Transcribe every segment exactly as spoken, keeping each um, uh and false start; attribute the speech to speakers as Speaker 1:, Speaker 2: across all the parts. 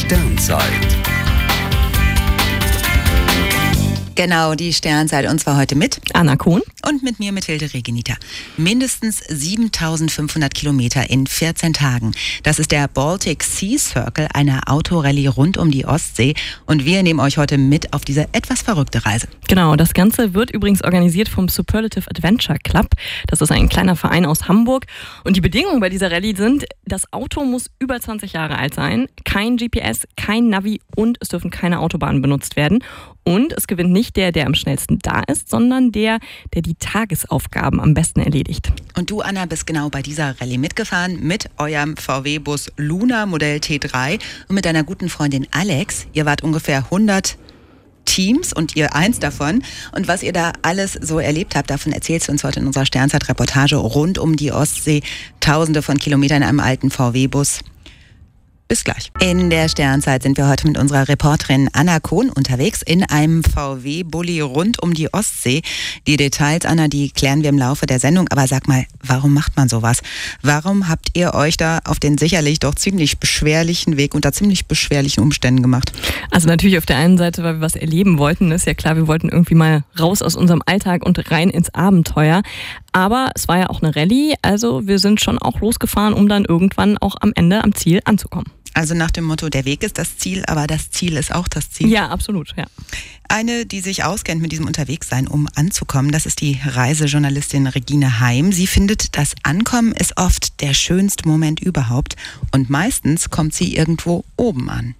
Speaker 1: Sternzeit.
Speaker 2: Genau, die Sternzeit, und zwar heute mit
Speaker 3: Anna Kuhn
Speaker 2: und mit mir, mit Hilde Regenita. Mindestens siebentausendfünfhundert Kilometer in vierzehn Tagen. Das ist der Baltic Sea Circle, eine Autorallye rund um die Ostsee. Und wir nehmen euch heute mit auf diese etwas verrückte Reise.
Speaker 3: Genau, das Ganze wird übrigens organisiert vom Superlative Adventure Club. Das ist ein kleiner Verein aus Hamburg. Und die Bedingungen bei dieser Rallye sind, das Auto muss über zwanzig Jahre alt sein, kein G P S, kein Navi und es dürfen keine Autobahnen benutzt werden. Und es gewinnt nicht der, der am schnellsten da ist, sondern der, der die Tagesaufgaben am besten erledigt.
Speaker 2: Und du, Anna, bist genau bei dieser Rallye mitgefahren mit eurem V W-Bus Luna Modell T drei und mit deiner guten Freundin Alex. Ihr wart ungefähr hundert Teams und ihr eins davon. Und was ihr da alles so erlebt habt, davon erzählst du uns heute in unserer Sternzeit-Reportage rund um die Ostsee. Tausende von Kilometern in einem alten V W-Bus. Bis gleich. In der Sternzeit sind wir heute mit unserer Reporterin Anna Kuhn unterwegs in einem V W-Bulli rund um die Ostsee. Die Details, Anna, die klären wir im Laufe der Sendung. Aber sag mal, warum macht man sowas? Warum habt ihr euch da auf den sicherlich doch ziemlich beschwerlichen Weg unter ziemlich beschwerlichen Umständen gemacht?
Speaker 3: Also natürlich auf der einen Seite, weil wir was erleben wollten. Ist ja klar, wir wollten irgendwie mal raus aus unserem Alltag und rein ins Abenteuer. Aber es war ja auch eine Rallye, also wir sind schon auch losgefahren, um dann irgendwann auch am Ende am Ziel anzukommen.
Speaker 2: Also nach dem Motto, der Weg ist das Ziel, aber das Ziel ist auch das Ziel.
Speaker 3: Ja, absolut, ja.
Speaker 2: Eine, die sich auskennt mit diesem Unterwegssein, um anzukommen, das ist die Reisejournalistin Regine Heim. Sie findet, das Ankommen ist oft der schönste Moment überhaupt und meistens kommt sie irgendwo oben an.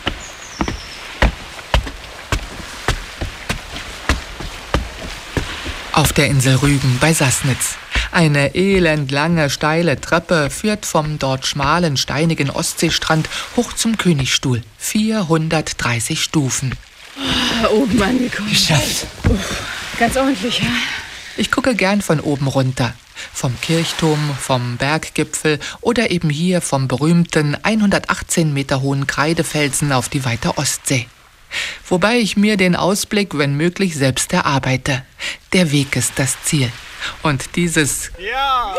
Speaker 4: Auf der Insel Rügen bei Sassnitz. Eine elendlange, steile Treppe führt vom dort schmalen, steinigen Ostseestrand hoch zum Königstuhl. vierhundertdreißig Stufen.
Speaker 5: Oh, oben angekommen.
Speaker 4: Geschafft.
Speaker 5: Oh, ganz ordentlich, ja.
Speaker 4: Ich gucke gern von oben runter. Vom Kirchturm, vom Berggipfel oder eben hier vom berühmten hundertachtzehn Meter hohen Kreidefelsen auf die weite Ostsee. Wobei ich mir den Ausblick, wenn möglich, selbst erarbeite. Der Weg ist das Ziel. Und dieses
Speaker 5: Ja!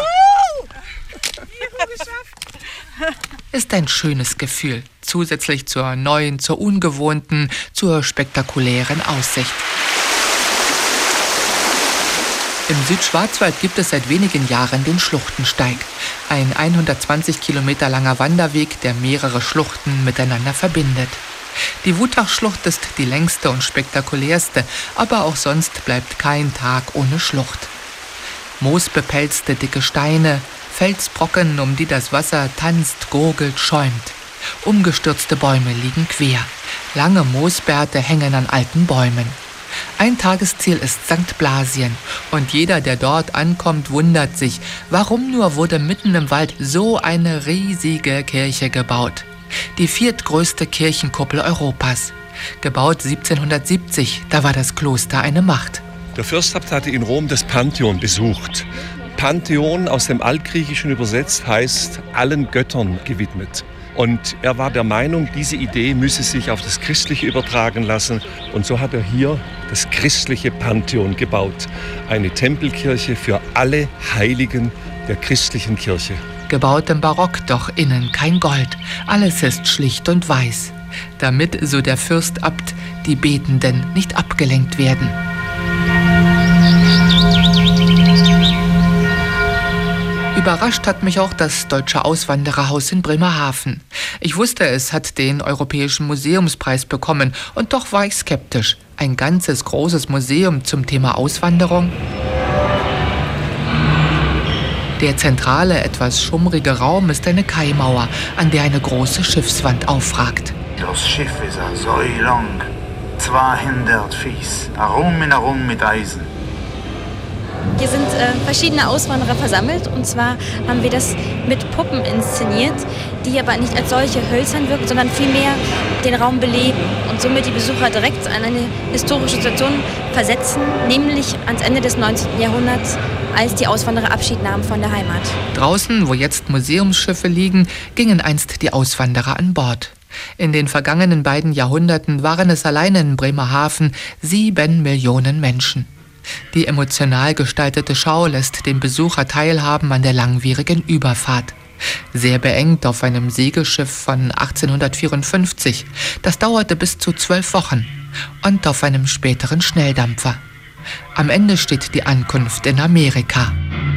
Speaker 4: ist ein schönes Gefühl, zusätzlich zur neuen, zur ungewohnten, zur spektakulären Aussicht. Im Südschwarzwald gibt es seit wenigen Jahren den Schluchtensteig. Ein hundertzwanzig Kilometer langer Wanderweg, der mehrere Schluchten miteinander verbindet. Die Wutachschlucht ist die längste und spektakulärste, aber auch sonst bleibt kein Tag ohne Schlucht. Moosbepelzte dicke Steine, Felsbrocken, um die das Wasser tanzt, gurgelt, schäumt. Umgestürzte Bäume liegen quer. Lange Moosbärte hängen an alten Bäumen. Ein Tagesziel ist Sankt Blasien und jeder, der dort ankommt, wundert sich, warum nur wurde mitten im Wald so eine riesige Kirche gebaut. Die viertgrößte Kirchenkuppel Europas. Gebaut siebzehnhundertsiebzig, da war das Kloster eine Macht.
Speaker 6: Der Fürstabt hatte in Rom das Pantheon besucht. Pantheon, aus dem Altgriechischen übersetzt, heißt allen Göttern gewidmet. Und er war der Meinung, diese Idee müsse sich auf das Christliche übertragen lassen. Und so hat er hier das christliche Pantheon gebaut. Eine Tempelkirche für alle Heiligen der christlichen Kirche.
Speaker 4: Gebaut im Barock, doch innen kein Gold. Alles ist schlicht und weiß. Damit, so der Fürstabt, die Betenden nicht abgelenkt werden. Überrascht hat mich auch das Deutsche Auswandererhaus in Bremerhaven. Ich wusste, es hat den Europäischen Museumspreis bekommen und doch war ich skeptisch. Ein ganzes großes Museum zum Thema Auswanderung? Der zentrale, etwas schummrige Raum ist eine Kaimauer, an der eine große Schiffswand aufragt.
Speaker 7: Das Schiff ist so lang, zweihundert Fuß, herum und herum mit Eisen.
Speaker 8: Hier sind äh, verschiedene Auswanderer versammelt und zwar haben wir das mit Puppen inszeniert, die aber nicht als solche hölzern wirken, sondern vielmehr den Raum beleben und somit die Besucher direkt an eine historische Situation versetzen, nämlich ans Ende des neunzehnten Jahrhunderts, als die Auswanderer Abschied nahmen von der Heimat.
Speaker 4: Draußen, wo jetzt Museumsschiffe liegen, gingen einst die Auswanderer an Bord. In den vergangenen beiden Jahrhunderten waren es allein in Bremerhaven sieben Millionen Menschen. Die emotional gestaltete Schau lässt den Besucher teilhaben an der langwierigen Überfahrt. Sehr beengt auf einem Segelschiff von achtzehnhundertvierundfünfzig. Das dauerte bis zu zwölf Wochen. Und auf einem späteren Schnelldampfer. Am Ende steht die Ankunft in Amerika.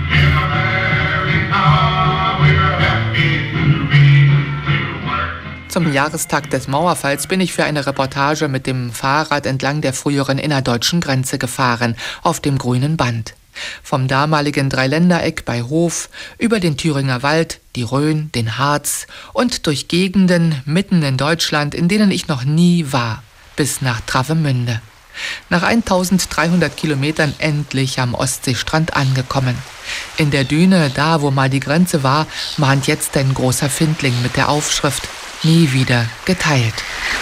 Speaker 4: Zum Jahrestag des Mauerfalls bin ich für eine Reportage mit dem Fahrrad entlang der früheren innerdeutschen Grenze gefahren, auf dem grünen Band. Vom damaligen Dreiländereck bei Hof, über den Thüringer Wald, die Rhön, den Harz und durch Gegenden mitten in Deutschland, in denen ich noch nie war, bis nach Travemünde. Nach eintausenddreihundert Kilometern endlich am Ostseestrand angekommen. In der Düne, da wo mal die Grenze war, mahnt jetzt ein großer Findling mit der Aufschrift „Nie wieder geteilt“.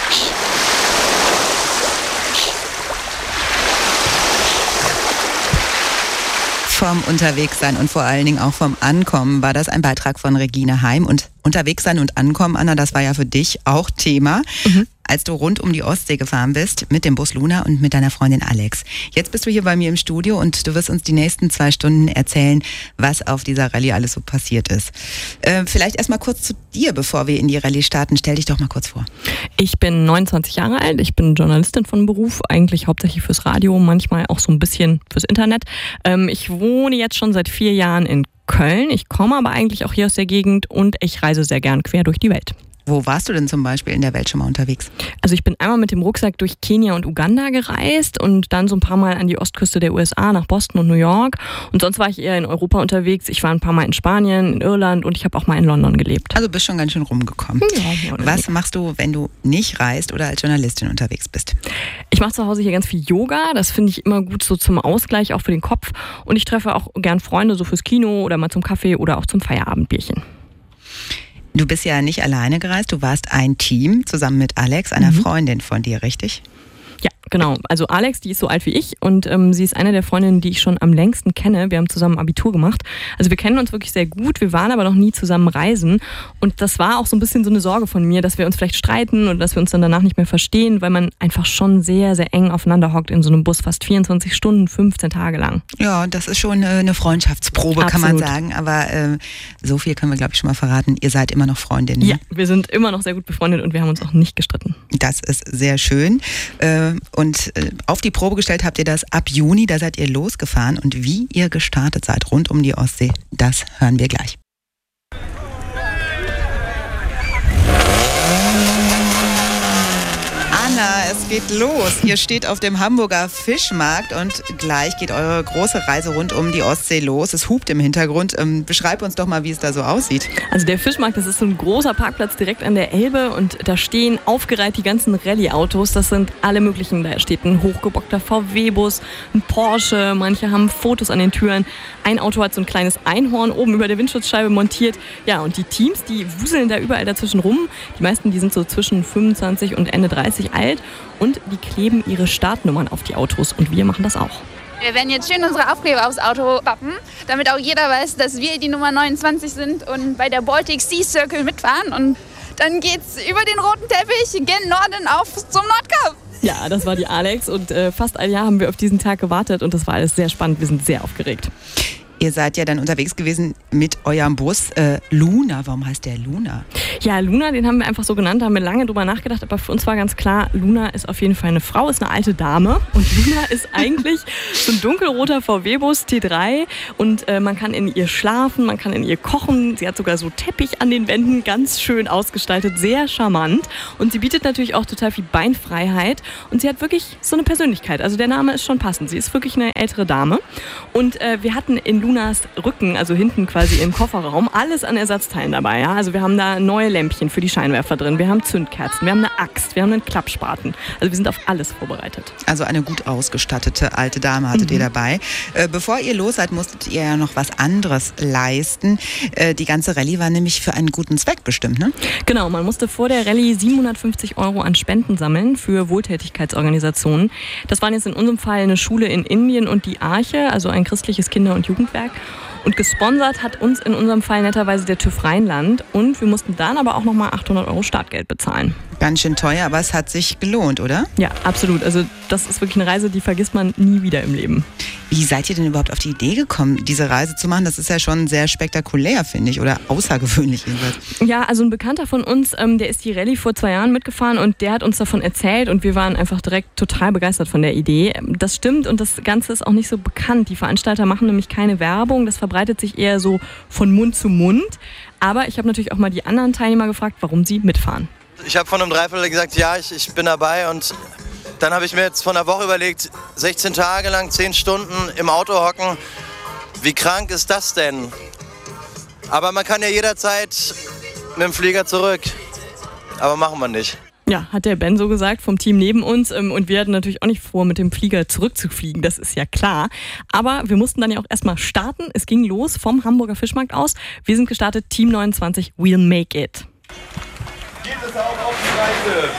Speaker 2: Vom Unterwegssein und vor allen Dingen auch vom Ankommen war das ein Beitrag von Regine Heim. Und Unterwegssein und Ankommen, Anna, das war ja für dich auch Thema, mhm. als du rund um die Ostsee gefahren bist mit dem Bus Luna und mit deiner Freundin Alex. Jetzt bist du hier bei mir im Studio und du wirst uns die nächsten zwei Stunden erzählen, was auf dieser Rallye alles so passiert ist. Äh, vielleicht erst mal kurz zu dir, bevor wir in die Rallye starten. Stell dich doch mal kurz vor.
Speaker 3: Ich bin neunundzwanzig Jahre alt, ich bin Journalistin von Beruf, eigentlich hauptsächlich fürs Radio, manchmal auch so ein bisschen fürs Internet. Ähm, ich wohne jetzt schon seit vier Jahren in Köln. Ich komme aber eigentlich auch hier aus der Gegend und ich reise sehr gern quer durch die Welt.
Speaker 2: Wo warst du denn zum Beispiel in der Welt schon mal unterwegs?
Speaker 3: Also ich bin einmal mit dem Rucksack durch Kenia und Uganda gereist und dann so ein paar Mal an die Ostküste der U S A nach Boston und New York. Und sonst war ich eher in Europa unterwegs. Ich war ein paar Mal in Spanien, in Irland und ich habe auch mal in London gelebt.
Speaker 2: Also bist schon ganz schön rumgekommen. Ja, was machst du, wenn du nicht reist oder als Journalistin unterwegs bist?
Speaker 3: Ich mache zu Hause hier ganz viel Yoga. Das finde ich immer gut so zum Ausgleich, auch für den Kopf. Und ich treffe auch gern Freunde so fürs Kino oder mal zum Kaffee oder auch zum Feierabendbierchen.
Speaker 2: Du bist ja nicht alleine gereist, du warst ein Team zusammen mit Alex, einer mhm. Freundin von dir, richtig?
Speaker 3: Ja, genau. Also Alex, die ist so alt wie ich und ähm, sie ist eine der Freundinnen, die ich schon am längsten kenne. Wir haben zusammen Abitur gemacht. Also wir kennen uns wirklich sehr gut, wir waren aber noch nie zusammen reisen. Und das war auch so ein bisschen so eine Sorge von mir, dass wir uns vielleicht streiten oder dass wir uns dann danach nicht mehr verstehen, weil man einfach schon sehr, sehr eng aufeinander hockt in so einem Bus, fast vierundzwanzig Stunden, fünfzehn Tage lang.
Speaker 2: Ja, das ist schon eine Freundschaftsprobe, Absolut. Kann man sagen. Aber äh, so viel können wir, glaube ich, schon mal verraten. Ihr seid immer noch Freundinnen.
Speaker 3: Ja, wir sind immer noch sehr gut befreundet und wir haben uns auch nicht gestritten.
Speaker 2: Das ist sehr schön. Äh, Und auf die Probe gestellt habt ihr das ab Juni, da seid ihr losgefahren. Und wie ihr gestartet seid rund um die Ostsee, das hören wir gleich. Anna, es geht los. Ihr steht auf dem Hamburger Fischmarkt und gleich geht eure große Reise rund um die Ostsee los. Es hupt im Hintergrund. Ähm, beschreib uns doch mal, wie es da so aussieht.
Speaker 3: Also der Fischmarkt, das ist so ein großer Parkplatz direkt an der Elbe und da stehen aufgereiht die ganzen Rallye-Autos. Das sind alle möglichen. Da steht ein hochgebockter V W-Bus, ein Porsche, manche haben Fotos an den Türen. Ein Auto hat so ein kleines Einhorn oben über der Windschutzscheibe montiert. Ja, und die Teams, die wuseln da überall dazwischen rum. Die meisten, die sind so zwischen fünfundzwanzig und Ende dreißig alt und die kleben ihre Startnummern auf die Autos und wir machen das auch.
Speaker 1: Wir werden jetzt schön unsere Aufkleber aufs Auto pappen, damit auch jeder weiß, dass wir die Nummer neunundzwanzig sind und bei der Baltic Sea Circle mitfahren. Und dann geht's über den roten Teppich gen Norden auf zum Nordkap.
Speaker 3: Ja, das war die Alex und äh, fast ein Jahr haben wir auf diesen Tag gewartet und das war alles sehr spannend. Wir sind sehr aufgeregt.
Speaker 2: Ihr seid ja dann unterwegs gewesen mit eurem Bus äh, Luna. Warum heißt der Luna?
Speaker 3: Ja, Luna, den haben wir einfach so genannt, da haben wir lange drüber nachgedacht, aber für uns war ganz klar, Luna ist auf jeden Fall eine Frau, ist eine alte Dame und Luna ist eigentlich so ein dunkelroter V W-Bus T drei und äh, man kann in ihr schlafen, man kann in ihr kochen, sie hat sogar so Teppich an den Wänden, ganz schön ausgestaltet, sehr charmant und sie bietet natürlich auch total viel Beinfreiheit und sie hat wirklich so eine Persönlichkeit, also der Name ist schon passend, sie ist wirklich eine ältere Dame und äh, wir hatten in Lunas Rücken, also hinten quasi im Kofferraum, alles an Ersatzteilen dabei, ja, also wir haben da neue Lämpchen für die Scheinwerfer drin. Wir haben Zündkerzen, wir haben eine Axt, wir haben einen Klappspaten. Also wir sind auf alles vorbereitet.
Speaker 2: Also eine gut ausgestattete alte Dame hattet mhm. ihr dabei. Äh, bevor ihr los seid, musstet ihr ja noch was anderes leisten. Äh, die ganze Rallye war nämlich für einen guten Zweck bestimmt, ne?
Speaker 3: Genau, man musste vor der Rallye siebenhundertfünfzig Euro an Spenden sammeln für Wohltätigkeitsorganisationen. Das waren jetzt in unserem Fall eine Schule in Indien und die Arche, also ein christliches Kinder- und Jugendwerk. Und gesponsert hat uns in unserem Fall netterweise der TÜV Rheinland. Und wir mussten dann aber auch nochmal achthundert Euro Startgeld bezahlen.
Speaker 2: Ganz schön teuer, aber es hat sich gelohnt, oder?
Speaker 3: Ja, absolut. Also das ist wirklich eine Reise, die vergisst man nie wieder im Leben.
Speaker 2: Wie seid ihr denn überhaupt auf die Idee gekommen, diese Reise zu machen? Das ist ja schon sehr spektakulär, finde ich, oder außergewöhnlich jedenfalls.
Speaker 3: Ja, also ein Bekannter von uns, ähm, der ist die Rallye vor zwei Jahren mitgefahren und der hat uns davon erzählt und wir waren einfach direkt total begeistert von der Idee. Das stimmt und das Ganze ist auch nicht so bekannt. Die Veranstalter machen nämlich keine Werbung, das verbreitet sich eher so von Mund zu Mund. Aber ich habe natürlich auch mal die anderen Teilnehmer gefragt, warum sie mitfahren.
Speaker 9: Ich habe von einem Dreiviertel gesagt, ja, ich, ich bin dabei und dann habe ich mir jetzt vor einer Woche überlegt, sechzehn Tage lang, zehn Stunden im Auto hocken, wie krank ist das denn? Aber man kann ja jederzeit mit dem Flieger zurück, aber machen wir nicht.
Speaker 3: Ja, hat der Ben so gesagt vom Team neben uns und wir hatten natürlich auch nicht vor, mit dem Flieger zurückzufliegen, das ist ja klar. Aber wir mussten dann ja auch erstmal starten, es ging los vom Hamburger Fischmarkt aus. Wir sind gestartet, Team neunundzwanzig, we'll make it.
Speaker 10: Geht es auch auf die Reise.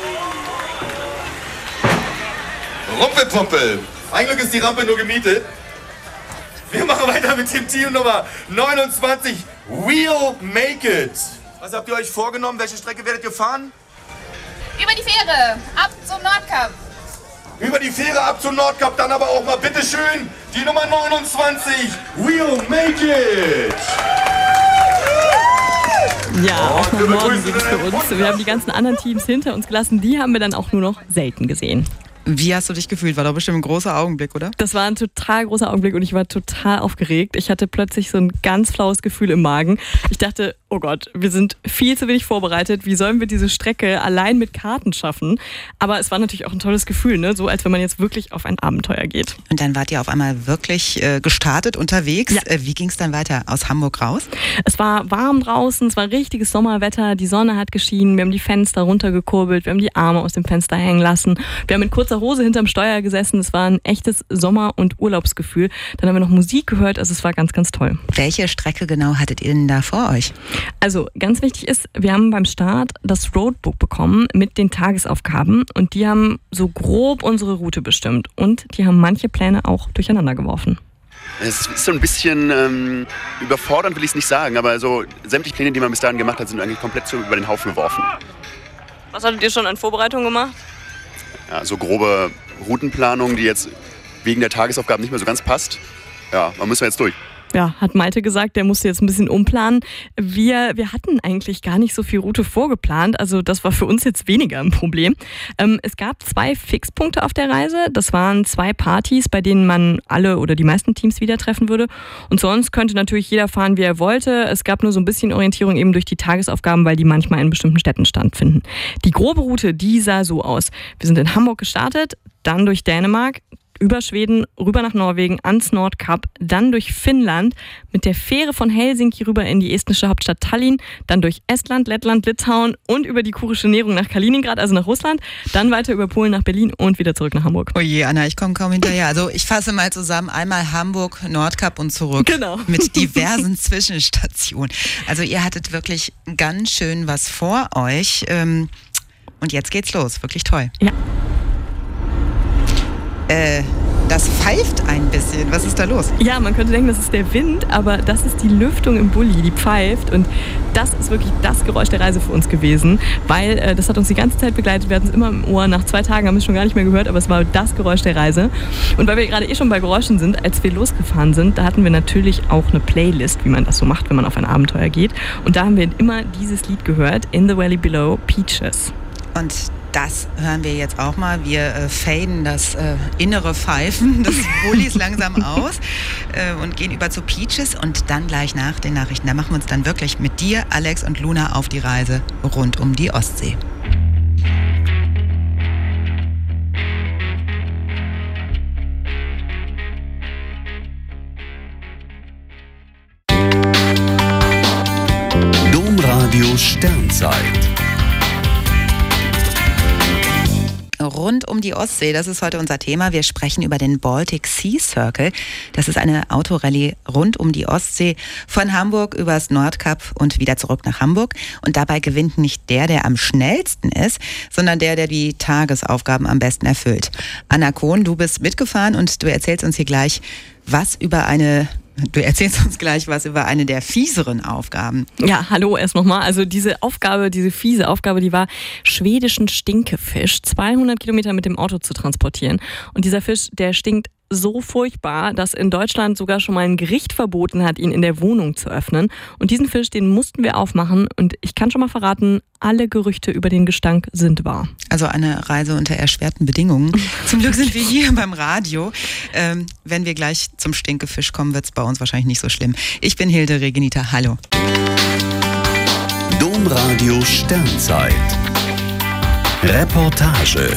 Speaker 10: Rumpelpumpel. Ein Glück ist die Rampe nur gemietet. Wir machen weiter mit dem Team Nummer neunundzwanzig. We'll make it. Was habt ihr euch vorgenommen? Welche Strecke werdet ihr fahren?
Speaker 1: Über die Fähre, ab zum Nordkap.
Speaker 10: Über die Fähre ab zum Nordkap, dann aber auch mal bitteschön die Nummer neunundzwanzig. We'll make it.
Speaker 3: Ja, auch nach Norden ging es für uns. Wir haben die ganzen anderen Teams hinter uns gelassen. Die haben wir dann auch nur noch selten gesehen.
Speaker 2: Wie hast du dich gefühlt? War doch bestimmt ein großer Augenblick, oder?
Speaker 3: Das war ein total großer Augenblick und ich war total aufgeregt. Ich hatte plötzlich so ein ganz flaues Gefühl im Magen. Ich dachte, oh Gott, wir sind viel zu wenig vorbereitet. Wie sollen wir diese Strecke allein mit Karten schaffen? Aber es war natürlich auch ein tolles Gefühl, ne? So als wenn man jetzt wirklich auf ein Abenteuer geht.
Speaker 2: Und dann wart ihr auf einmal wirklich äh, gestartet unterwegs.
Speaker 3: Ja.
Speaker 2: Äh, wie ging es dann weiter? Aus Hamburg raus?
Speaker 3: Es war warm draußen, es war richtiges Sommerwetter, die Sonne hat geschienen, wir haben die Fenster runtergekurbelt, wir haben die Arme aus dem Fenster hängen lassen. Wir haben mit kurzer Hose hinterm Steuer gesessen, es war ein echtes Sommer- und Urlaubsgefühl. Dann haben wir noch Musik gehört, also es war ganz, ganz toll.
Speaker 2: Welche Strecke genau hattet ihr denn da vor euch?
Speaker 3: Also ganz wichtig ist, wir haben beim Start das Roadbook bekommen mit den Tagesaufgaben und die haben so grob unsere Route bestimmt und die haben manche Pläne auch durcheinander geworfen.
Speaker 11: Es ist so ein bisschen ähm, überfordernd, will ich es nicht sagen, aber so sämtliche Pläne, die man bis dahin gemacht hat, sind eigentlich komplett so über den Haufen geworfen.
Speaker 3: Was hattet ihr schon an Vorbereitung gemacht?
Speaker 11: Ja, so grobe Routenplanung, die jetzt wegen der Tagesaufgaben nicht mehr so ganz passt. Ja, da müssen wir jetzt durch.
Speaker 3: Ja, hat Malte gesagt, der musste jetzt ein bisschen umplanen. Wir, wir hatten eigentlich gar nicht so viel Route vorgeplant, also das war für uns jetzt weniger ein Problem. Ähm, es gab zwei Fixpunkte auf der Reise, das waren zwei Partys, bei denen man alle oder die meisten Teams wieder treffen würde und sonst könnte natürlich jeder fahren, wie er wollte. Es gab nur so ein bisschen Orientierung eben durch die Tagesaufgaben, weil die manchmal in bestimmten Städten stattfinden. Die grobe Route, die sah so aus. Wir sind in Hamburg gestartet, dann durch Dänemark, über Schweden, rüber nach Norwegen, ans Nordkap, dann durch Finnland, mit der Fähre von Helsinki rüber in die estnische Hauptstadt Tallinn, dann durch Estland, Lettland, Litauen und über die Kurische Nährung nach Kaliningrad, also nach Russland, dann weiter über Polen nach Berlin und wieder zurück nach Hamburg.
Speaker 2: Oh je, Anna, ich komme kaum hinterher. Also ich fasse mal zusammen, einmal Hamburg, Nordkap und zurück.
Speaker 3: Genau.
Speaker 2: Mit diversen Zwischenstationen. Also ihr hattet wirklich ganz schön was vor euch. Und jetzt geht's los, wirklich toll.
Speaker 3: Ja.
Speaker 2: Äh, das pfeift ein bisschen. Was ist da los?
Speaker 3: Ja, man könnte denken, das ist der Wind, aber das ist die Lüftung im Bulli, die pfeift. Und das ist wirklich das Geräusch der Reise für uns gewesen, weil äh, das hat uns die ganze Zeit begleitet. Wir hatten es immer im Ohr. Nach zwei Tagen haben wir es schon gar nicht mehr gehört, aber es war das Geräusch der Reise. Und weil wir gerade eh schon bei Geräuschen sind, als wir losgefahren sind, da hatten wir natürlich auch eine Playlist, wie man das so macht, wenn man auf ein Abenteuer geht. Und da haben wir immer dieses Lied gehört, In the Valley Below, Peaches.
Speaker 2: Und das hören wir jetzt auch mal. Wir äh, faden das äh, innere Pfeifen des Bullis langsam aus äh, und gehen über zu Peaches und dann gleich nach den Nachrichten. Da machen wir uns dann wirklich mit dir, Alex und Luna auf die Reise rund um die Ostsee.
Speaker 12: Domradio Sternzeit.
Speaker 2: Rund um die Ostsee, das ist heute unser Thema. Wir sprechen über den Baltic Sea Circle. Das ist eine Autorallye rund um die Ostsee von Hamburg übers Nordkap und wieder zurück nach Hamburg. Und dabei gewinnt nicht der, der am schnellsten ist, sondern der, der die Tagesaufgaben am besten erfüllt. Anna Kohn, du bist mitgefahren und du erzählst uns hier gleich was über eine Du erzählst uns gleich was über eine der fieseren Aufgaben.
Speaker 3: Ja, hallo erst nochmal. Also diese Aufgabe, diese fiese Aufgabe, die war, schwedischen Stinkefisch zweihundert Kilometer mit dem Auto zu transportieren. Und dieser Fisch, der stinkt so furchtbar, dass in Deutschland sogar schon mal ein Gericht verboten hat, ihn in der Wohnung zu öffnen. Und diesen Fisch, den mussten wir aufmachen. Und ich kann schon mal verraten, alle Gerüchte über den Gestank sind wahr.
Speaker 2: Also eine Reise unter erschwerten Bedingungen. Zum Glück sind wir hier beim Radio. Ähm, wenn wir gleich zum Stinkefisch kommen, wird es bei uns wahrscheinlich nicht so schlimm. Ich bin Hilde Regenita. Hallo.
Speaker 12: Domradio Sternzeit. Reportage.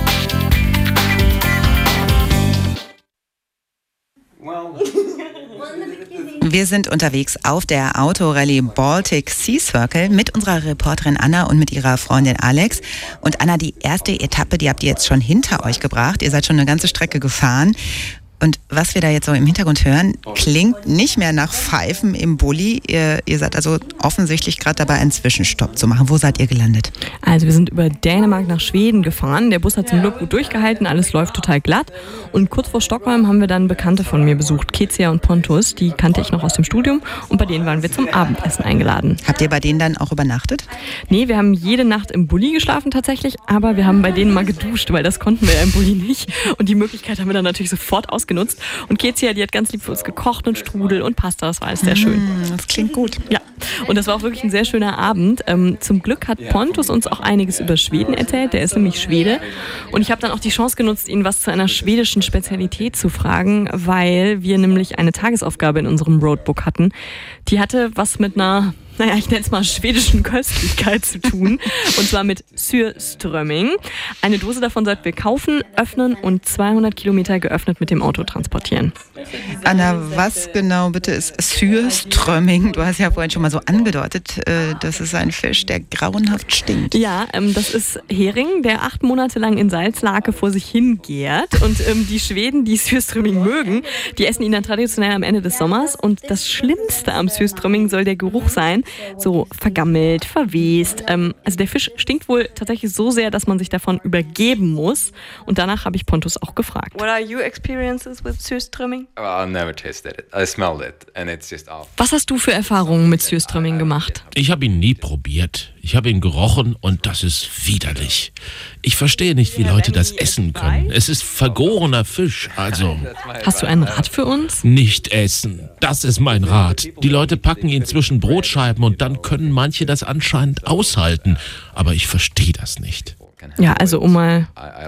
Speaker 2: Wir sind unterwegs auf der Autorallye Baltic Sea Circle mit unserer Reporterin Anna und mit ihrer Freundin Alex. Und Anna, die erste Etappe, die habt ihr jetzt schon hinter euch gebracht. Ihr seid schon eine ganze Strecke gefahren. Und was wir da jetzt so im Hintergrund hören, klingt nicht mehr nach Pfeifen im Bulli. Ihr, ihr seid also offensichtlich gerade dabei, einen Zwischenstopp zu machen. Wo seid ihr gelandet?
Speaker 3: Also wir sind über Dänemark nach Schweden gefahren. Der Bus hat zum Glück gut durchgehalten, alles läuft total glatt. Und kurz vor Stockholm haben wir dann Bekannte von mir besucht, Kezia und Pontus. Die kannte ich noch aus dem Studium und bei denen waren wir zum Abendessen eingeladen.
Speaker 2: Habt ihr bei denen dann auch übernachtet?
Speaker 3: Nee, wir haben jede Nacht im Bulli geschlafen tatsächlich, aber wir haben bei denen mal geduscht, weil das konnten wir ja im Bulli nicht. Und die Möglichkeit haben wir dann natürlich sofort ausgenutzt. Und Kezia, die hat ganz lieb für uns gekocht und Strudel und Pasta, das war alles sehr schön.
Speaker 2: Das klingt gut.
Speaker 3: Ja, und das war auch wirklich ein sehr schöner Abend. Ähm, zum Glück hat Pontus uns auch einiges über Schweden erzählt, der ist nämlich Schwede. Und ich habe dann auch die Chance genutzt, ihn was zu einer schwedischen Spezialität zu fragen, weil wir nämlich eine Tagesaufgabe in unserem Roadbook hatten. Die hatte was mit einer... naja, ich nenne es mal schwedischen Köstlichkeit zu tun. Und zwar mit Surströmming. Eine Dose davon sollten wir kaufen, öffnen und zweihundert Kilometer geöffnet mit dem Auto transportieren.
Speaker 2: Anna, was genau bitte ist Surströmming? Du hast ja vorhin schon mal so angedeutet, äh, das ist ein Fisch, der grauenhaft stinkt.
Speaker 3: Ja, ähm, das ist Hering, der acht Monate lang in Salzlake vor sich hingärt. Und ähm, die Schweden, die Surströmming mögen, die essen ihn dann traditionell am Ende des Sommers. Und das Schlimmste am Surströmming soll der Geruch sein. So vergammelt, verwest. Ähm, also der Fisch stinkt wohl tatsächlich so sehr, dass man sich davon übergeben muss. Und danach habe ich Pontus auch gefragt.
Speaker 13: What are your experiences with Surströmming?
Speaker 14: Well, I've never tasted it. I smelled it and it's just awful.
Speaker 3: Was hast du für Erfahrungen mit Surströmming gemacht?
Speaker 15: Ich habe ihn nie probiert. Ich habe ihn gerochen und das ist widerlich. Ich verstehe nicht, wie Leute das essen können. Es ist vergorener Fisch, also...
Speaker 3: Hast du einen Rat für uns?
Speaker 15: Nicht essen. Das ist mein Rat. Die Leute packen ihn zwischen Brotscheiben und dann können manche das anscheinend aushalten. Aber ich verstehe das nicht.
Speaker 3: Ja, also um mal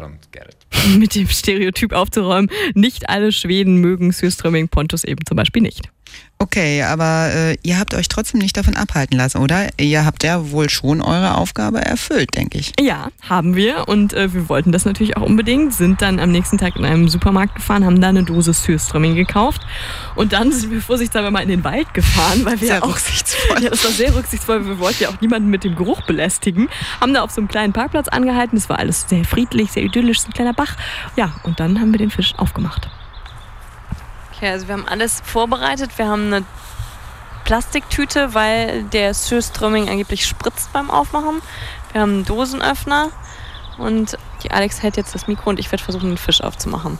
Speaker 3: mit dem Stereotyp aufzuräumen, nicht alle Schweden mögen Surströmming, Pontus eben zum Beispiel nicht.
Speaker 2: Okay, aber äh, ihr habt euch trotzdem nicht davon abhalten lassen, oder? Ihr habt ja wohl schon eure Aufgabe erfüllt, denke ich.
Speaker 3: Ja, haben wir und äh, wir wollten das natürlich auch unbedingt, sind dann am nächsten Tag in einem Supermarkt gefahren, haben da eine Dose Surströmming gekauft und dann sind wir vorsichtshalber mal in den Wald gefahren, weil wir
Speaker 2: sehr
Speaker 3: ja auch,
Speaker 2: rücksichtsvoll.
Speaker 3: Ja, das war sehr rücksichtsvoll, wir wollten ja auch niemanden mit dem Geruch belästigen, haben da auf so einem kleinen Parkplatz angehalten, es war alles sehr friedlich, sehr idyllisch, so ein kleiner Bach. Ja, und dann haben wir den Fisch aufgemacht.
Speaker 13: Okay, also wir haben alles vorbereitet. Wir haben eine Plastiktüte, weil der Surströmming angeblich spritzt beim Aufmachen. Wir haben einen Dosenöffner und die Alex hält jetzt das Mikro und ich werde versuchen, den Fisch aufzumachen.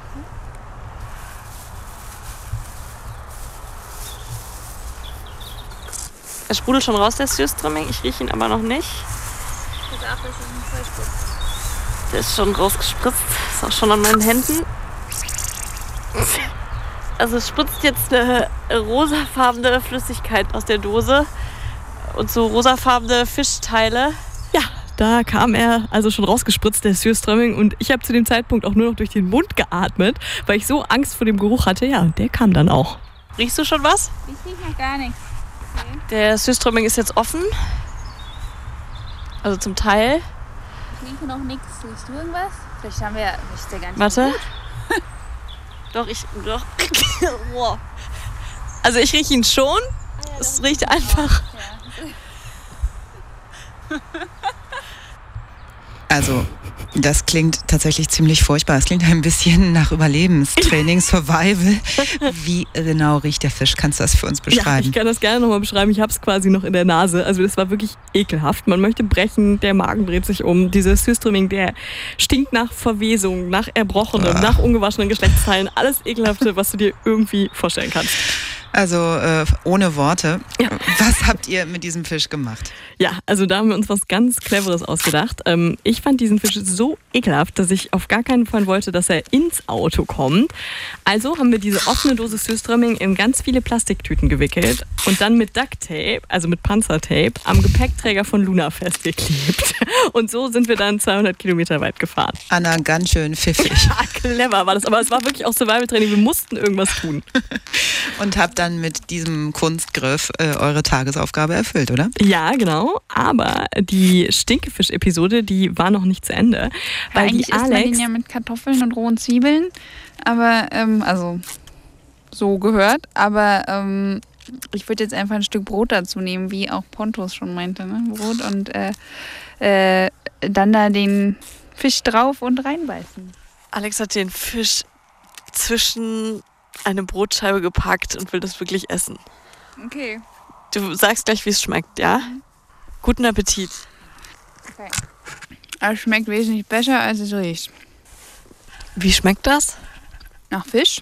Speaker 13: Er sprudelt schon raus, der Surströmming. Ich rieche ihn aber noch nicht. Der ist schon rausgespritzt. Ist auch schon an meinen Händen. Also es spritzt jetzt eine rosafarbene Flüssigkeit aus der Dose und so rosafarbene Fischteile.
Speaker 3: Ja, da kam er also schon rausgespritzt, der Surströmming, und ich habe zu dem Zeitpunkt auch nur noch durch den Mund geatmet, weil ich so Angst vor dem Geruch hatte. Ja, und der kam dann auch.
Speaker 13: Riechst du schon was?
Speaker 1: Ich rieche noch gar nichts. Okay.
Speaker 13: Der Surströmming ist jetzt offen. Also zum Teil.
Speaker 1: Ich rieche noch nichts. Riechst du irgendwas? Vielleicht haben wir ja gar nicht.
Speaker 13: Warte. Doch, ich. Doch. Also ich rieche ihn schon. Ah, ja, es riecht einfach.
Speaker 1: Ja.
Speaker 2: Also, das klingt tatsächlich ziemlich furchtbar. Es klingt ein bisschen nach Überlebenstraining, Survival. Wie genau riecht der Fisch? Kannst du das für uns beschreiben?
Speaker 3: Ja, ich kann das gerne nochmal beschreiben. Ich habe es quasi noch in der Nase. Also das war wirklich ekelhaft. Man möchte brechen, der Magen dreht sich um. Dieser Surströmming, der stinkt nach Verwesung, nach Erbrochenem, ah. nach ungewaschenen Geschlechtsteilen. Alles Ekelhafte, was du dir irgendwie vorstellen kannst.
Speaker 2: Also äh, ohne Worte.
Speaker 3: Ja.
Speaker 2: Was habt ihr mit diesem Fisch gemacht?
Speaker 3: Ja, also da haben wir uns was ganz Cleveres ausgedacht. Ähm, ich fand diesen Fisch so ekelhaft, dass ich auf gar keinen Fall wollte, dass er ins Auto kommt. Also haben wir diese offene Dose Surströmming in ganz viele Plastiktüten gewickelt und dann mit Ducktape, also mit Panzertape, am Gepäckträger von Luna festgeklebt. Und so sind wir dann zweihundert Kilometer weit gefahren.
Speaker 2: Anna, ganz schön pfiffig.
Speaker 3: Ja, clever war das. Aber es war wirklich auch Survival-Training. Wir mussten irgendwas tun.
Speaker 2: Und habt dann mit diesem Kunstgriff äh, eure Tagesaufgabe erfüllt, oder?
Speaker 3: Ja, genau. Aber die Stinkefisch-Episode, die war noch nicht zu Ende.
Speaker 1: Ja,
Speaker 3: Weil
Speaker 1: eigentlich
Speaker 3: die
Speaker 1: isst man
Speaker 3: Alex...
Speaker 1: den ja mit Kartoffeln und rohen Zwiebeln. Aber, ähm, also, so gehört. Aber, ähm, ich würde jetzt einfach ein Stück Brot dazu nehmen, wie auch Pontus schon meinte, ne? Brot und, äh, äh, dann da den Fisch drauf und reinbeißen.
Speaker 13: Alex hat den Fisch zwischen eine Brotscheibe gepackt und will das wirklich essen.
Speaker 1: Okay.
Speaker 13: Du sagst gleich, wie es schmeckt, ja? Mhm. Guten Appetit.
Speaker 1: Okay. Es schmeckt wesentlich besser, als es riecht.
Speaker 13: Wie schmeckt das?
Speaker 1: Nach Fisch.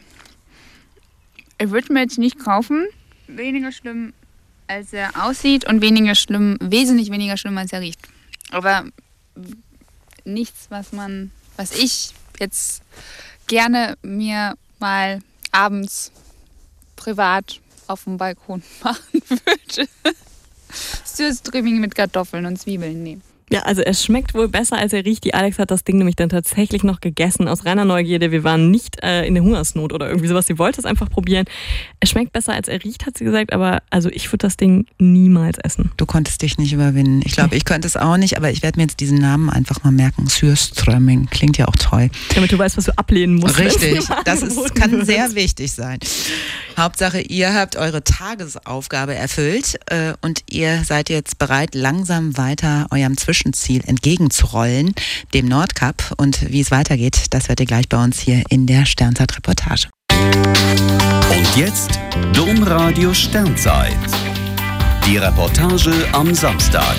Speaker 1: Ich würde mir jetzt nicht kaufen. Weniger schlimm, als er aussieht und weniger schlimm, wesentlich weniger schlimm, als er riecht. Aber nichts, was man, was ich jetzt gerne mir mal abends privat auf dem Balkon machen würde. Surströmming mit Kartoffeln und Zwiebeln nehmen.
Speaker 3: Ja, also es schmeckt wohl besser, als er riecht. Die Alex hat das Ding nämlich dann tatsächlich noch gegessen, aus reiner Neugierde. Wir waren nicht äh, in der Hungersnot oder irgendwie sowas. Sie wollte es einfach probieren. Es schmeckt besser, als er riecht, hat sie gesagt. Aber also ich würde das Ding niemals essen.
Speaker 2: Du konntest dich nicht überwinden. Ich glaube, ich könnte es auch nicht, aber ich werde mir jetzt diesen Namen einfach mal merken. Surströmming. Klingt ja auch toll.
Speaker 3: Damit du weißt, was du ablehnen musst.
Speaker 2: Richtig. Das ist, kann sehr wichtig sein. Hauptsache, ihr habt eure Tagesaufgabe erfüllt äh, und ihr seid jetzt bereit, langsam weiter eurem Zwischenziel entgegenzurollen, dem Nordkap. Und wie es weitergeht, das werdet ihr gleich bei uns hier in der Sternzeit-Reportage.
Speaker 12: Und jetzt Domradio Sternzeit. Die Reportage am Samstag.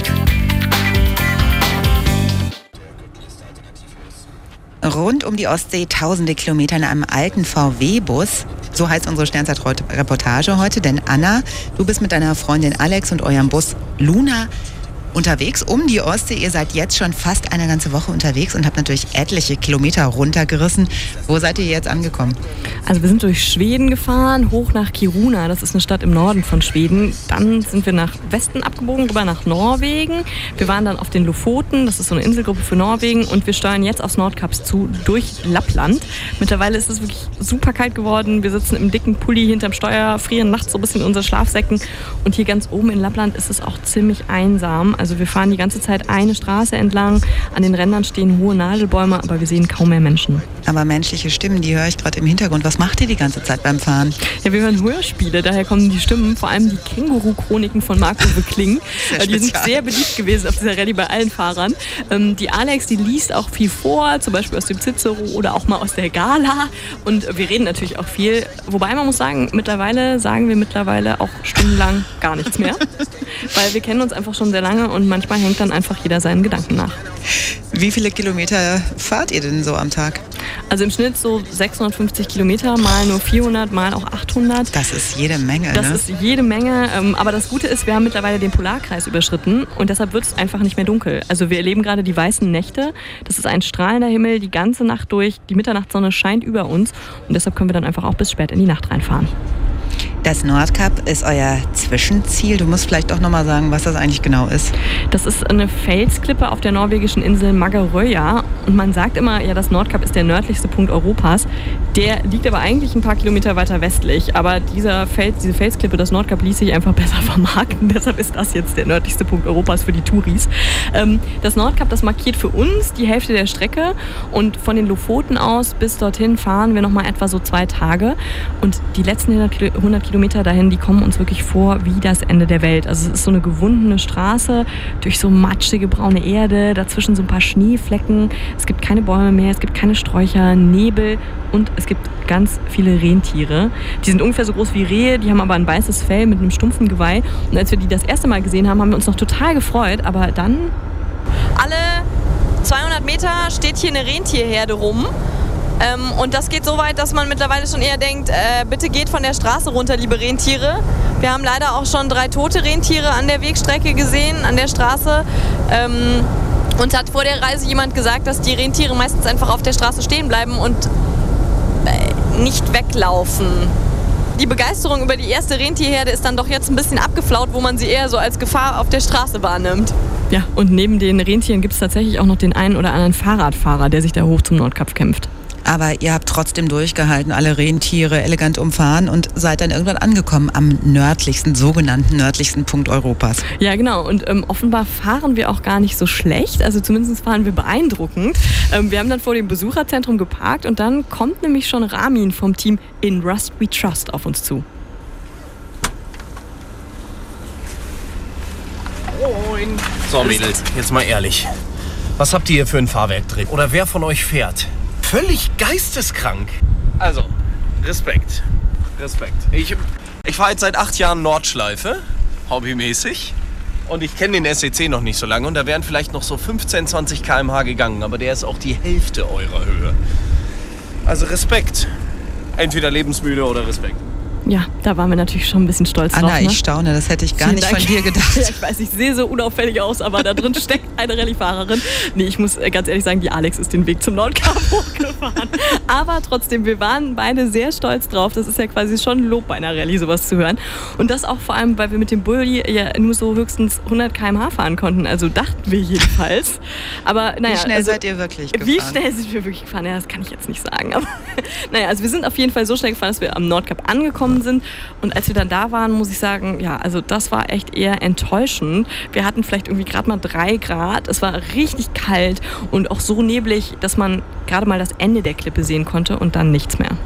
Speaker 2: Rund um die Ostsee tausende Kilometer in einem alten V W-Bus. So heißt unsere Sternzeit-Reportage heute. Denn Anna, du bist mit deiner Freundin Alex und eurem Bus Luna unterwegs um die Ostsee. Ihr seid jetzt schon fast eine ganze Woche unterwegs und habt natürlich etliche Kilometer runtergerissen. Wo seid ihr jetzt angekommen?
Speaker 3: Also wir sind durch Schweden gefahren, hoch nach Kiruna. Das ist eine Stadt im Norden von Schweden. Dann sind wir nach Westen abgebogen, rüber nach Norwegen. Wir waren dann auf den Lofoten. Das ist so eine Inselgruppe für Norwegen. Und wir steuern jetzt aufs Nordkaps zu, durch Lappland. Mittlerweile ist es wirklich super kalt geworden. Wir sitzen im dicken Pulli hinterm Steuer, frieren nachts so ein bisschen in unsere Schlafsäcken. Und hier ganz oben in Lappland ist es auch ziemlich einsam. Also wir fahren die ganze Zeit eine Straße entlang. An den Rändern stehen hohe Nadelbäume, aber wir sehen kaum mehr Menschen.
Speaker 2: Aber menschliche Stimmen, die höre ich gerade im Hintergrund. Was macht ihr die ganze Zeit beim Fahren?
Speaker 3: Ja, wir hören Hörspiele, daher kommen die Stimmen, vor allem die Känguru-Chroniken von Marc-Uwe Kling. Die spezial. Sind sehr beliebt gewesen auf dieser Rallye bei allen Fahrern. Ähm, die Alex, die liest auch viel vor, zum Beispiel aus dem Cicero oder auch mal aus der Gala. Und wir reden natürlich auch viel. Wobei man muss sagen, mittlerweile sagen wir mittlerweile auch stundenlang gar nichts mehr. Weil wir kennen uns einfach schon sehr lange und manchmal hängt dann einfach jeder seinen Gedanken nach.
Speaker 2: Wie viele Kilometer fahrt ihr denn so am Tag?
Speaker 3: Also im Schnitt so sechshundertfünfzig Kilometer, mal nur vierhundert, mal auch achthundert.
Speaker 2: Das ist jede Menge,
Speaker 3: Das
Speaker 2: ne?
Speaker 3: ist jede Menge. Aber das Gute ist, wir haben mittlerweile den Polarkreis überschritten und deshalb wird es einfach nicht mehr dunkel. Also wir erleben gerade die weißen Nächte. Das ist ein strahlender Himmel die ganze Nacht durch. Die Mitternachtssonne scheint über uns und deshalb können wir dann einfach auch bis spät in die Nacht reinfahren.
Speaker 2: Das Nordkap ist euer Zwischenziel. Du musst vielleicht auch nochmal sagen, was das eigentlich genau ist.
Speaker 3: Das ist eine Felsklippe auf der norwegischen Insel Magerøya. Und man sagt immer, ja, das Nordkap ist der nördlichste Punkt Europas. Der liegt aber eigentlich ein paar Kilometer weiter westlich. Aber dieser Fels, diese Felsklippe, das Nordkap, ließ sich einfach besser vermarkten. Deshalb ist das jetzt der nördlichste Punkt Europas für die Touris. Ähm, das Nordkap, das markiert für uns die Hälfte der Strecke. Und von den Lofoten aus bis dorthin fahren wir nochmal etwa so zwei Tage. Und die letzten hundert Kilometer dahin, die kommen uns wirklich vor wie das Ende der Welt. Also es ist so eine gewundene Straße durch so matschige braune Erde, dazwischen so ein paar Schneeflecken. Es gibt keine Bäume mehr, es gibt keine Sträucher, Nebel und es gibt ganz viele Rentiere. Die sind ungefähr so groß wie Rehe, die haben aber ein weißes Fell mit einem stumpfen Geweih. Und als wir die das erste Mal gesehen haben, haben wir uns noch total gefreut, aber dann...
Speaker 13: Alle zweihundert Meter steht hier eine Rentierherde rum. Ähm, und das geht so weit, dass man mittlerweile schon eher denkt, äh, bitte geht von der Straße runter, liebe Rentiere. Wir haben leider auch schon drei tote Rentiere an der Wegstrecke gesehen, an der Straße. Ähm, uns hat vor der Reise jemand gesagt, dass die Rentiere meistens einfach auf der Straße stehen bleiben und äh, nicht weglaufen. Die Begeisterung über die erste Rentierherde ist dann doch jetzt ein bisschen abgeflaut, wo man sie eher so als Gefahr auf der Straße wahrnimmt.
Speaker 3: Ja, und neben den Rentieren gibt es tatsächlich auch noch den einen oder anderen Fahrradfahrer, der sich da hoch zum Nordkap kämpft.
Speaker 2: Aber ihr habt trotzdem durchgehalten, alle Rentiere elegant umfahren und seid dann irgendwann angekommen am nördlichsten, sogenannten nördlichsten Punkt Europas.
Speaker 3: Ja, genau. Und ähm, offenbar fahren wir auch gar nicht so schlecht. Also zumindest fahren wir beeindruckend. Ähm, wir haben dann vor dem Besucherzentrum geparkt und dann kommt nämlich schon Ramin vom Team In Rust We Trust auf uns zu.
Speaker 16: Moin. So, Mädels, jetzt mal ehrlich. Was habt ihr hier für ein Fahrwerk drin? Oder wer von euch fährt? Völlig geisteskrank. Also, Respekt. Respekt. Ich, ich fahre jetzt seit acht Jahren Nordschleife, hobbymäßig. Und ich kenne den S E C noch nicht so lange. Und da wären vielleicht noch so fünfzehn, zwanzig Kilometer pro Stunde gegangen. Aber der ist auch die Hälfte eurer Höhe. Also Respekt. Entweder lebensmüde oder Respekt.
Speaker 3: Ja, da waren wir natürlich schon ein bisschen stolz
Speaker 2: Anna,
Speaker 3: drauf. Anna,
Speaker 2: ne? Ich staune, das hätte ich gar
Speaker 3: Vielen
Speaker 2: nicht
Speaker 3: Dank.
Speaker 2: von dir gedacht.
Speaker 3: Ja, ich weiß, ich sehe so unauffällig aus, aber da drin steckt eine Rallye-Fahrerin. Nee, ich muss ganz ehrlich sagen, die Alex ist den Weg zum Nordkap hochgefahren. Aber trotzdem, wir waren beide sehr stolz drauf. Das ist ja quasi schon Lob bei einer Rallye, sowas zu hören. Und das auch vor allem, weil wir mit dem Bulli ja nur so höchstens hundert Kilometer pro Stunde fahren konnten. Also dachten wir jedenfalls. Aber naja,
Speaker 2: wie schnell
Speaker 3: also,
Speaker 2: seid ihr wirklich gefahren?
Speaker 3: Wie schnell sind wir wirklich gefahren? Ja, das kann ich jetzt nicht sagen. Aber naja, also wir sind auf jeden Fall so schnell gefahren, dass wir am Nordkap angekommen sind. Und als wir dann da waren, muss ich sagen, ja, also das war echt eher enttäuschend. Wir hatten vielleicht irgendwie gerade mal drei Grad. Es war richtig kalt und auch so neblig, dass man gerade mal das Ende der Klippe sehen konnte und dann nichts mehr.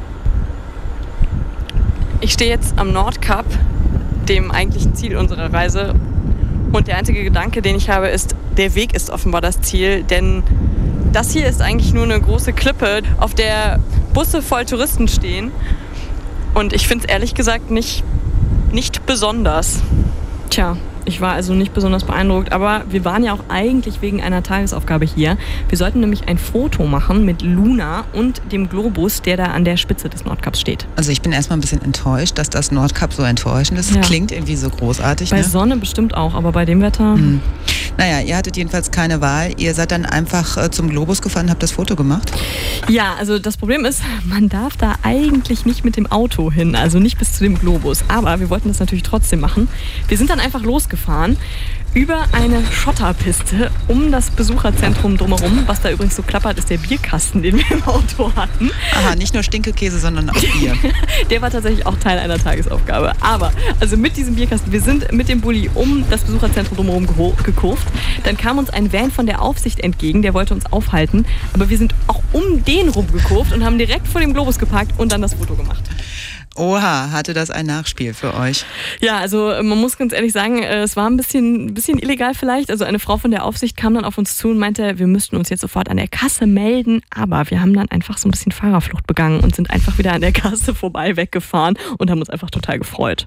Speaker 13: Ich stehe jetzt am Nordkap, dem eigentlichen Ziel unserer Reise. Und der einzige Gedanke, den ich habe, ist, der Weg ist offenbar das Ziel. Denn das hier ist eigentlich nur eine große Klippe, auf der Busse voll Touristen stehen. Und ich finde es ehrlich gesagt nicht, nicht besonders.
Speaker 3: Tja, ich war also nicht besonders beeindruckt, aber wir waren ja auch eigentlich wegen einer Tagesaufgabe hier. Wir sollten nämlich ein Foto machen mit Luna und dem Globus, der da an der Spitze des Nordkaps steht.
Speaker 2: Also ich bin erstmal ein bisschen enttäuscht, dass das Nordkap so enttäuschend ist.
Speaker 3: Ja.
Speaker 2: Klingt irgendwie so großartig.
Speaker 3: Bei
Speaker 2: ne?
Speaker 3: Sonne bestimmt auch, aber bei dem Wetter...
Speaker 2: Hm. Naja, ihr hattet jedenfalls keine Wahl. Ihr seid dann einfach äh, zum Globus gefahren und habt das Foto gemacht?
Speaker 3: Ja, also das Problem ist, man darf da eigentlich nicht mit dem Auto hin, also nicht bis zu dem Globus. Aber wir wollten das natürlich trotzdem machen. Wir sind dann einfach losgefahren über eine Schotterpiste um das Besucherzentrum drumherum. Was da übrigens so klappert, ist der Bierkasten, den wir im Auto hatten.
Speaker 2: Aha, nicht nur Stinkekäse, sondern auch Bier.
Speaker 3: Der war tatsächlich auch Teil einer Tagesaufgabe. Aber, also mit diesem Bierkasten, wir sind mit dem Bulli um das Besucherzentrum drumherum gekurvt. Dann kam uns ein Van von der Aufsicht entgegen, der wollte uns aufhalten. Aber wir sind auch um den rumgekurvt und haben direkt vor dem Globus geparkt und dann das Foto gemacht.
Speaker 2: Oha, hatte das ein Nachspiel für euch?
Speaker 3: Ja, also man muss ganz ehrlich sagen, es war ein bisschen, ein bisschen illegal vielleicht. Also eine Frau von der Aufsicht kam dann auf uns zu und meinte, wir müssten uns jetzt sofort an der Kasse melden. Aber wir haben dann einfach so ein bisschen Fahrerflucht begangen und sind einfach wieder an der Kasse vorbei weggefahren und haben uns einfach total gefreut.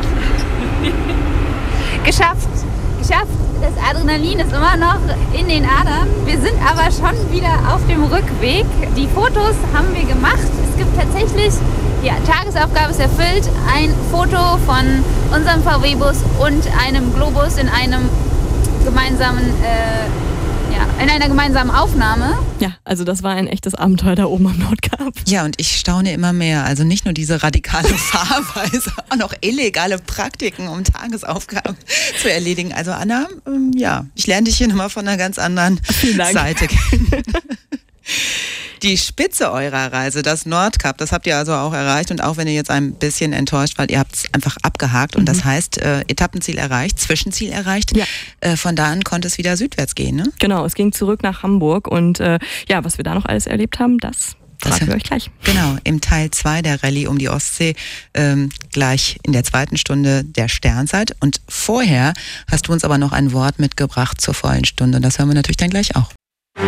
Speaker 1: Geschafft, geschafft. Das Adrenalin ist immer noch in den Adern. Wir sind aber schon wieder auf dem Rückweg. Die Fotos haben wir gemacht. Es gibt tatsächlich, ja, Tagesaufgabe ist erfüllt, ein Foto von unserem V W-Bus und einem Globus in einem gemeinsamen, äh, ja, in einer gemeinsamen Aufnahme.
Speaker 3: Ja, also das war ein echtes Abenteuer da oben am Nordkap.
Speaker 2: Ja, und ich staune immer mehr. Also nicht nur diese radikale Fahrweise, auch noch illegale Praktiken, um Tagesaufgaben zu erledigen. Also Anna, ähm, ja, ich lerne dich hier nochmal von einer ganz anderen Seite kennen. Die Spitze eurer Reise, das Nordkap, das habt ihr also auch erreicht und auch wenn ihr jetzt ein bisschen enttäuscht, weil ihr habt es einfach abgehakt und mhm. das heißt, äh, Etappenziel erreicht, Zwischenziel erreicht. Ja. Äh, von da an konnte es wieder südwärts gehen, ne?
Speaker 3: Genau, es ging zurück nach Hamburg und äh, ja, was wir da noch alles erlebt haben, das verraten wir euch gleich.
Speaker 2: Genau, im Teil zwei der Rallye um die Ostsee, ähm, gleich in der zweiten Stunde der Sternzeit und vorher hast du uns aber noch ein Wort mitgebracht zur vollen Stunde und das hören wir natürlich dann gleich auch.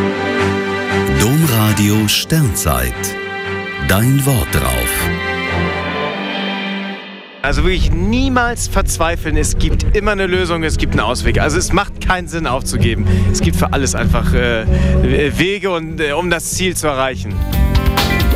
Speaker 12: Domradio Sternzeit. Dein Wort drauf.
Speaker 16: Also wirklich niemals verzweifeln. Es gibt immer eine Lösung, es gibt einen Ausweg. Also es macht keinen Sinn aufzugeben. Es gibt für alles einfach äh, Wege, und, äh, um das Ziel zu erreichen.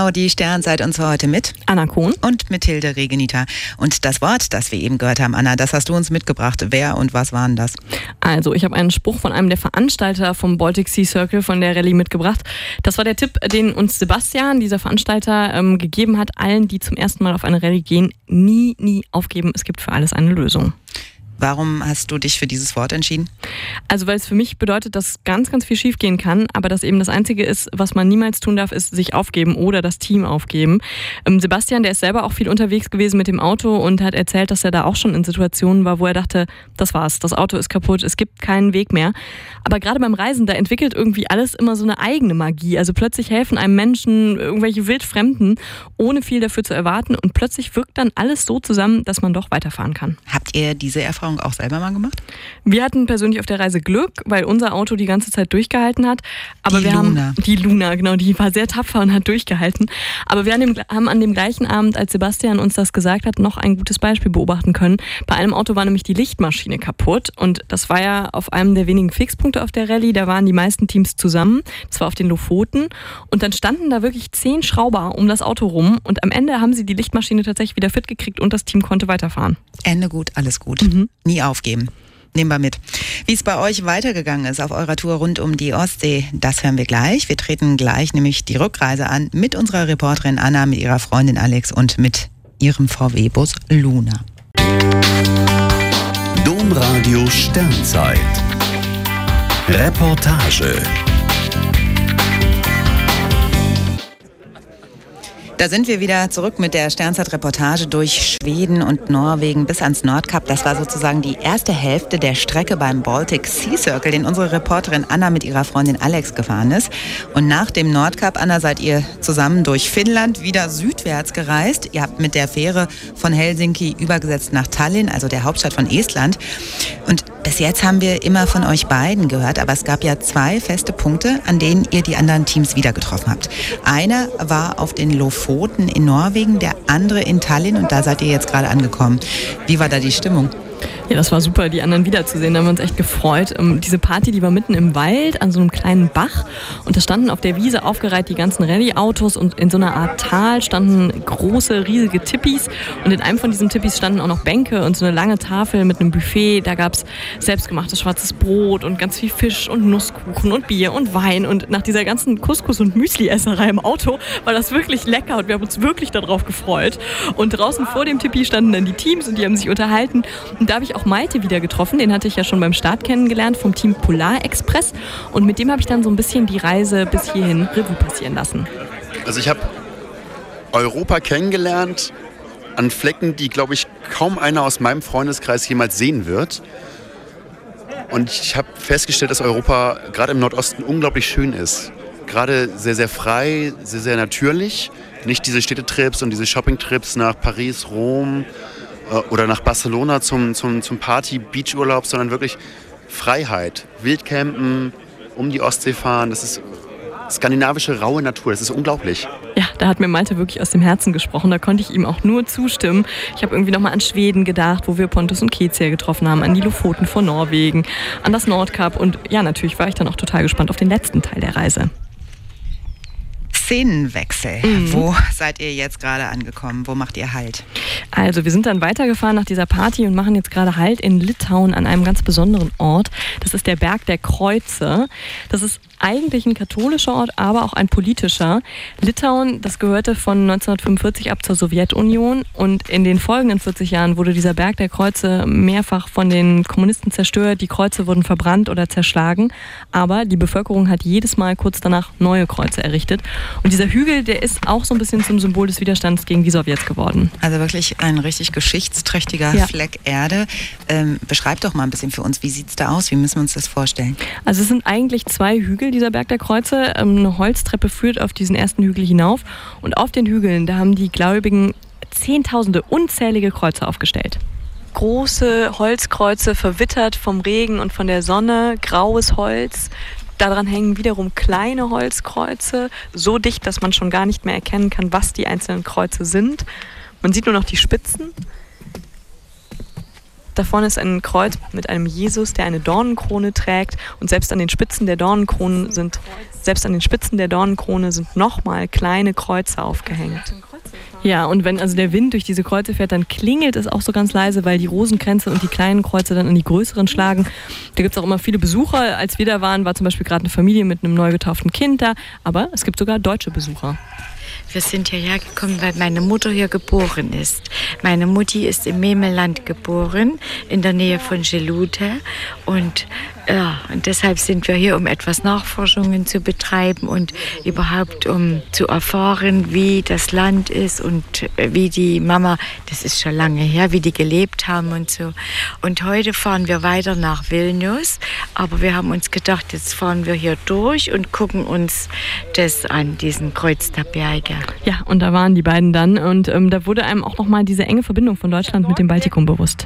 Speaker 2: Genau, die Sternzeit und zwar heute mit
Speaker 3: Anna Kohn
Speaker 2: und mit Hilde Regenita. Und das Wort, das wir eben gehört haben, Anna, das hast du uns mitgebracht. Wer und was waren das?
Speaker 3: Also, ich habe einen Spruch von einem der Veranstalter vom Baltic Sea Circle von der Rallye mitgebracht. Das war der Tipp, den uns Sebastian, dieser Veranstalter, ähm, gegeben hat, allen, die zum ersten Mal auf eine Rallye gehen, nie, nie aufgeben. Es gibt für alles eine Lösung.
Speaker 2: Warum hast du dich für dieses Wort entschieden?
Speaker 3: Also weil es für mich bedeutet, dass ganz, ganz viel schiefgehen kann, aber dass eben das Einzige ist, was man niemals tun darf, ist sich aufgeben oder das Team aufgeben. Ähm, Sebastian, der ist selber auch viel unterwegs gewesen mit dem Auto und hat erzählt, dass er da auch schon in Situationen war, wo er dachte, das war's, das Auto ist kaputt, es gibt keinen Weg mehr. Aber gerade beim Reisen, da entwickelt irgendwie alles immer so eine eigene Magie. Also plötzlich helfen einem Menschen, irgendwelche Wildfremden, ohne viel dafür zu erwarten und plötzlich wirkt dann alles so zusammen, dass man doch weiterfahren kann.
Speaker 2: Habt ihr diese Erfahrung auch selber mal gemacht?
Speaker 3: Wir hatten persönlich auf der Reise Glück, weil unser Auto die ganze Zeit durchgehalten hat. Aber
Speaker 2: die
Speaker 3: wir
Speaker 2: Luna.
Speaker 3: haben die Luna, genau, die war sehr tapfer und hat durchgehalten. Aber wir haben an dem gleichen Abend, als Sebastian uns das gesagt hat, noch ein gutes Beispiel beobachten können. Bei einem Auto war nämlich die Lichtmaschine kaputt und das war ja auf einem der wenigen Fixpunkte auf der Rallye. Da waren die meisten Teams zusammen. Das war auf den Lofoten und dann standen da wirklich zehn Schrauber um das Auto rum und am Ende haben sie die Lichtmaschine tatsächlich wieder fit gekriegt und das Team konnte weiterfahren.
Speaker 2: Ende gut, alles gut. Mhm. Nie aufgeben. Nehmen wir mit. Wie es bei euch weitergegangen ist auf eurer Tour rund um die Ostsee, das hören wir gleich. Wir treten gleich nämlich die Rückreise an mit unserer Reporterin Anna, mit ihrer Freundin Alex und mit ihrem V W-Bus Luna.
Speaker 12: Domradio Sternzeit. Reportage.
Speaker 2: Da sind wir wieder zurück mit der Sternzeit-Reportage durch Schweden und Norwegen bis ans Nordkap. Das war sozusagen die erste Hälfte der Strecke beim Baltic Sea Circle, den unsere Reporterin Anna mit ihrer Freundin Alex gefahren ist. Und nach dem Nordkap, Anna, seid ihr zusammen durch Finnland wieder südwärts gereist. Ihr habt mit der Fähre von Helsinki übergesetzt nach Tallinn, also der Hauptstadt von Estland. Und bis jetzt haben wir immer von euch beiden gehört, aber es gab ja zwei feste Punkte, an denen ihr die anderen Teams wieder getroffen habt. Einer war auf den Lofoten in Norwegen, der andere in Tallinn und da seid ihr jetzt gerade angekommen. Wie war da die Stimmung?
Speaker 3: Ja, das war super, die anderen wiederzusehen. Da haben wir uns echt gefreut. Diese Party, die war mitten im Wald an so einem kleinen Bach. Und da standen auf der Wiese aufgereiht die ganzen Rallye-Autos. Und in so einer Art Tal standen große, riesige Tippis. Und in einem von diesen Tippis standen auch noch Bänke und so eine lange Tafel mit einem Buffet. Da gab es selbstgemachtes schwarzes Brot und ganz viel Fisch und Nusskuchen und Bier und Wein. Und nach dieser ganzen Couscous- und Müsli-Esserei im Auto war das wirklich lecker. Und wir haben uns wirklich darauf gefreut. Und draußen vor dem Tippi standen dann die Teams und die haben sich unterhalten. Und da habe ich auch Malte wieder getroffen, den hatte ich ja schon beim Start kennengelernt vom Team Polar Express und mit dem habe ich dann so ein bisschen die Reise bis hierhin Revue passieren lassen.
Speaker 11: Also ich habe Europa kennengelernt an Flecken, die, glaube ich, kaum einer aus meinem Freundeskreis jemals sehen wird. Und ich habe festgestellt, dass Europa gerade im Nordosten unglaublich schön ist. Gerade sehr, sehr frei, sehr, sehr natürlich. Nicht diese Städtetrips und diese Shoppingtrips nach Paris, Rom oder nach Barcelona zum, zum, zum Party-Beachurlaub, sondern wirklich Freiheit. Wildcampen, um die Ostsee fahren, das ist skandinavische, raue Natur, das ist unglaublich.
Speaker 3: Ja, da hat mir Malte wirklich aus dem Herzen gesprochen, da konnte ich ihm auch nur zustimmen. Ich habe irgendwie nochmal an Schweden gedacht, wo wir Pontus und Kezier getroffen haben, an die Lofoten vor Norwegen, an das Nordkap und ja, natürlich war ich dann auch total gespannt auf den letzten Teil der Reise.
Speaker 2: Szenenwechsel. Mhm. Wo seid ihr jetzt gerade angekommen? Wo macht ihr Halt?
Speaker 3: Also wir sind dann weitergefahren nach dieser Party und machen jetzt gerade Halt in Litauen an einem ganz besonderen Ort. Das ist der Berg der Kreuze. Das ist eigentlich ein katholischer Ort, aber auch ein politischer. Litauen, das gehörte von neunzehnhundertfünfundvierzig ab zur Sowjetunion und in den folgenden vierzig Jahren wurde dieser Berg der Kreuze mehrfach von den Kommunisten zerstört. Die Kreuze wurden verbrannt oder zerschlagen, aber die Bevölkerung hat jedes Mal kurz danach neue Kreuze errichtet. Und dieser Hügel, der ist auch so ein bisschen zum Symbol des Widerstands gegen die Sowjets geworden.
Speaker 2: Also wirklich ein richtig geschichtsträchtiger ja. Fleck Erde. Ähm, beschreib doch mal ein bisschen für uns, wie sieht es da aus? Wie müssen wir uns das vorstellen?
Speaker 3: Also es sind eigentlich zwei Hügel, dieser Berg der Kreuze. Ähm, eine Holztreppe führt auf diesen ersten Hügel hinauf. Und auf den Hügeln, da haben die Gläubigen Zehntausende, unzählige Kreuze aufgestellt. Große Holzkreuze, verwittert vom Regen und von der Sonne, graues Holz. Daran hängen wiederum kleine Holzkreuze, so dicht, dass man schon gar nicht mehr erkennen kann, was die einzelnen Kreuze sind. Man sieht nur noch die Spitzen. Da vorne ist ein Kreuz mit einem Jesus, der eine Dornenkrone trägt. Und selbst an den Spitzen der Dornenkrone sind, selbst an den Spitzen der Dornenkrone sind nochmal kleine Kreuze aufgehängt. Ja, und wenn also der Wind durch diese Kreuze fährt, dann klingelt es auch so ganz leise, weil die Rosenkränze und die kleinen Kreuze dann an die größeren schlagen. Da gibt es auch immer viele Besucher. Als wir da waren, war zum Beispiel gerade eine Familie mit einem neu getauften Kind da. Aber es gibt sogar deutsche Besucher.
Speaker 17: Wir sind hierher gekommen, weil meine Mutter hier geboren ist. Meine Mutti ist im Memelland geboren, in der Nähe von Gelute. Und, ja, und deshalb sind wir hier, um etwas Nachforschungen zu betreiben und überhaupt um zu erfahren, wie das Land ist und wie die Mama, das ist schon lange her, wie die gelebt haben und so. Und heute fahren wir weiter nach Vilnius, aber wir haben uns gedacht, jetzt fahren wir hier durch und gucken uns das an, diesen Kreuz der Berge.
Speaker 3: Ja, und da waren die beiden dann und ähm, da wurde einem auch nochmal diese enge Verbindung von Deutschland mit dem Baltikum bewusst.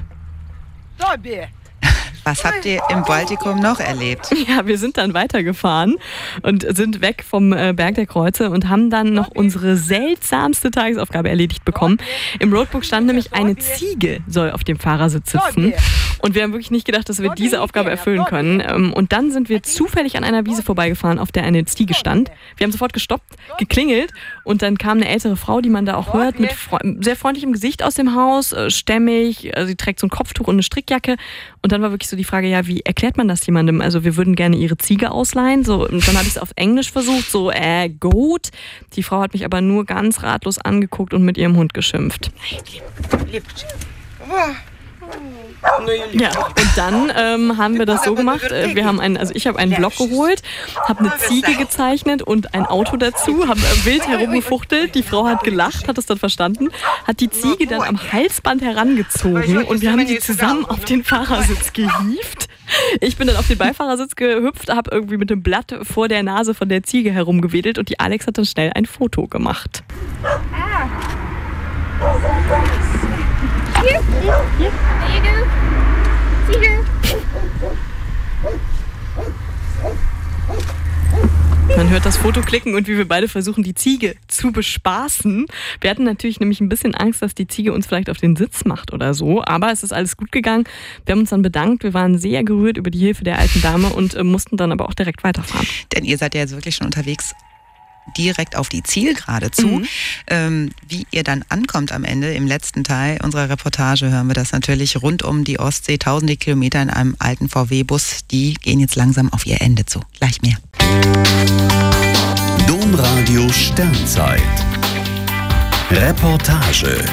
Speaker 2: Was habt ihr im Baltikum noch erlebt?
Speaker 3: Ja, wir sind dann weitergefahren und sind weg vom äh, Berg der Kreuze und haben dann noch unsere seltsamste Tagesaufgabe erledigt bekommen. Im Roadbook stand nämlich, eine Ziege soll auf dem Fahrersitz sitzen. Und wir haben wirklich nicht gedacht, dass wir diese Aufgabe erfüllen können. Und dann sind wir zufällig an einer Wiese vorbeigefahren, auf der eine Ziege stand. Wir haben sofort gestoppt, geklingelt und dann kam eine ältere Frau, die man da auch hört, mit sehr freundlichem Gesicht aus dem Haus, stämmig. Sie trägt so ein Kopftuch und eine Strickjacke. Und dann war wirklich so die Frage, ja, wie erklärt man das jemandem? Also wir würden gerne ihre Ziege ausleihen. So, und dann habe ich es auf Englisch versucht, so, äh, goat. Die Frau hat mich aber nur ganz ratlos angeguckt und mit ihrem Hund geschimpft. Ja, und dann ähm, haben wir das so gemacht, äh, wir haben einen, also ich habe einen Block geholt, habe eine Ziege gezeichnet und ein Auto dazu, haben äh, wild herumgefuchtelt, die Frau hat gelacht, hat es dann verstanden, hat die Ziege dann am Halsband herangezogen und wir haben sie zusammen auf den Fahrersitz gehievt. Ich bin dann auf den Beifahrersitz gehüpft, habe irgendwie mit dem Blatt vor der Nase von der Ziege herumgewedelt und die Alex hat dann schnell ein Foto gemacht.
Speaker 1: Hier, hier, Ziege, Ziege.
Speaker 3: Man hört das Foto klicken und wie wir beide versuchen, die Ziege zu bespaßen. Wir hatten natürlich nämlich ein bisschen Angst, dass die Ziege uns vielleicht auf den Sitz macht oder so. Aber es ist alles gut gegangen. Wir haben uns dann bedankt. Wir waren sehr gerührt über die Hilfe der alten Dame und äh, mussten dann aber auch direkt weiterfahren.
Speaker 2: Denn ihr seid ja jetzt wirklich schon unterwegs direkt auf die Zielgerade zu. Mhm. Ähm, wie ihr dann ankommt am Ende, im letzten Teil unserer Reportage, hören wir das natürlich rund um die Ostsee. Tausende Kilometer in einem alten V W-Bus. Die gehen jetzt langsam auf ihr Ende zu. Gleich mehr.
Speaker 12: Domradio Sternzeit. Reportage.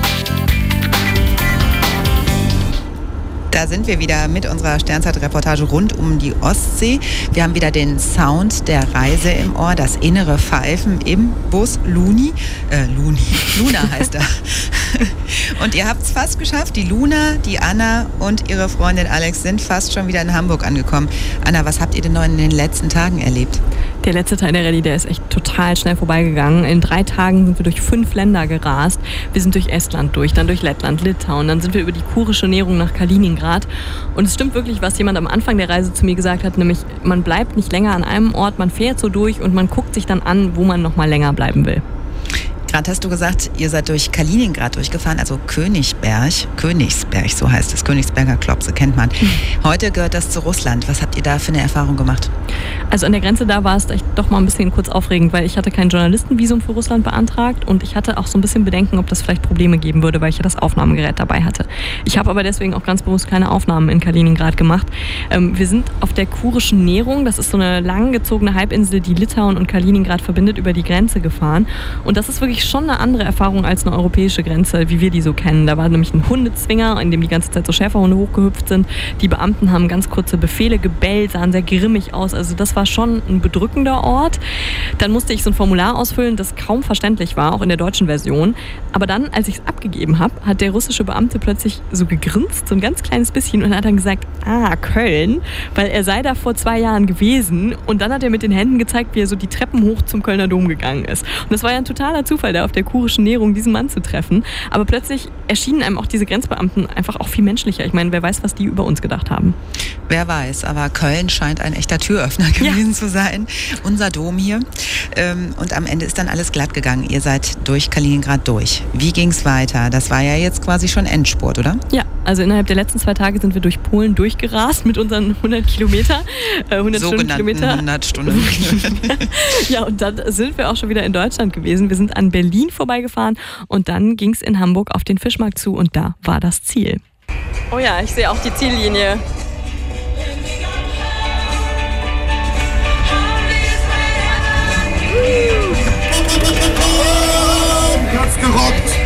Speaker 2: Da sind wir wieder mit unserer Sternzeit-Reportage rund um die Ostsee. Wir haben wieder den Sound der Reise im Ohr, das innere Pfeifen im Bus Luni. Äh, Luni. Luna heißt er. Und ihr habt es fast geschafft. Die Luna, die Anna und ihre Freundin Alex sind fast schon wieder in Hamburg angekommen. Anna, was habt ihr denn noch in den letzten Tagen erlebt?
Speaker 3: Der letzte Teil der Rallye, der ist echt total schnell vorbeigegangen. In drei Tagen sind wir durch fünf Länder gerast. Wir sind durch Estland durch, dann durch Lettland, Litauen, dann sind wir über die kurische Näherung nach Kaliningrad. Und es stimmt wirklich, was jemand am Anfang der Reise zu mir gesagt hat, nämlich man bleibt nicht länger an einem Ort, man fährt so durch und man guckt sich dann an, wo man noch mal länger bleiben will.
Speaker 2: Gerade hast du gesagt, ihr seid durch Kaliningrad durchgefahren, also Königsberg, Königsberg, so heißt es, Königsberger Klopse, kennt man. Heute gehört das zu Russland. Was habt ihr da für eine Erfahrung gemacht?
Speaker 3: Also an der Grenze da war es echt doch mal ein bisschen kurz aufregend, weil ich hatte kein Journalistenvisum für Russland beantragt und ich hatte auch so ein bisschen Bedenken, ob das vielleicht Probleme geben würde, weil ich ja das Aufnahmegerät dabei hatte. Ich habe aber deswegen auch ganz bewusst keine Aufnahmen in Kaliningrad gemacht. Ähm, wir sind auf der kurischen Näherung, das ist so eine langgezogene Halbinsel, die Litauen und Kaliningrad verbindet, über die Grenze gefahren. Und das ist wirklich schon eine andere Erfahrung als eine europäische Grenze, wie wir die so kennen. Da war nämlich ein Hundezwinger, in dem die ganze Zeit so Schäferhunde hochgehüpft sind. Die Beamten haben ganz kurze Befehle gebellt, sahen sehr grimmig aus. Also das war schon ein bedrückender Ort. Dann musste ich so ein Formular ausfüllen, das kaum verständlich war, auch in der deutschen Version. Aber dann, als ich es abgegeben habe, hat der russische Beamte plötzlich so gegrinst, so ein ganz kleines bisschen, und hat dann gesagt, ah, Köln, weil er sei da vor zwei Jahren gewesen. Und dann hat er mit den Händen gezeigt, wie er so die Treppen hoch zum Kölner Dom gegangen ist. Und das war ja ein totaler Zufall, da auf der kurischen Näherung diesen Mann zu treffen. Aber plötzlich erschienen einem auch diese Grenzbeamten einfach auch viel menschlicher. Ich meine, wer weiß, was die über uns gedacht haben.
Speaker 2: Wer weiß, aber Köln scheint ein echter Türöffner gewesen ja. zu sein. Unser Dom hier. Und am Ende ist dann alles glatt gegangen. Ihr seid durch Kaliningrad durch. Wie ging's weiter? Das war ja jetzt quasi schon Endspurt, oder?
Speaker 3: Ja, also innerhalb der letzten zwei Tage sind wir durch Polen durchgerast mit unseren hundert Kilometer, äh, hundert Stundenkilometer.
Speaker 2: hundert Stunden.
Speaker 3: Ja, und dann sind wir auch schon wieder in Deutschland gewesen. Wir sind an Berlin vorbeigefahren und dann ging es in Hamburg auf den Fischmarkt zu und da war das Ziel. Oh ja, ich sehe auch die Ziellinie.
Speaker 10: Hat's gerockt!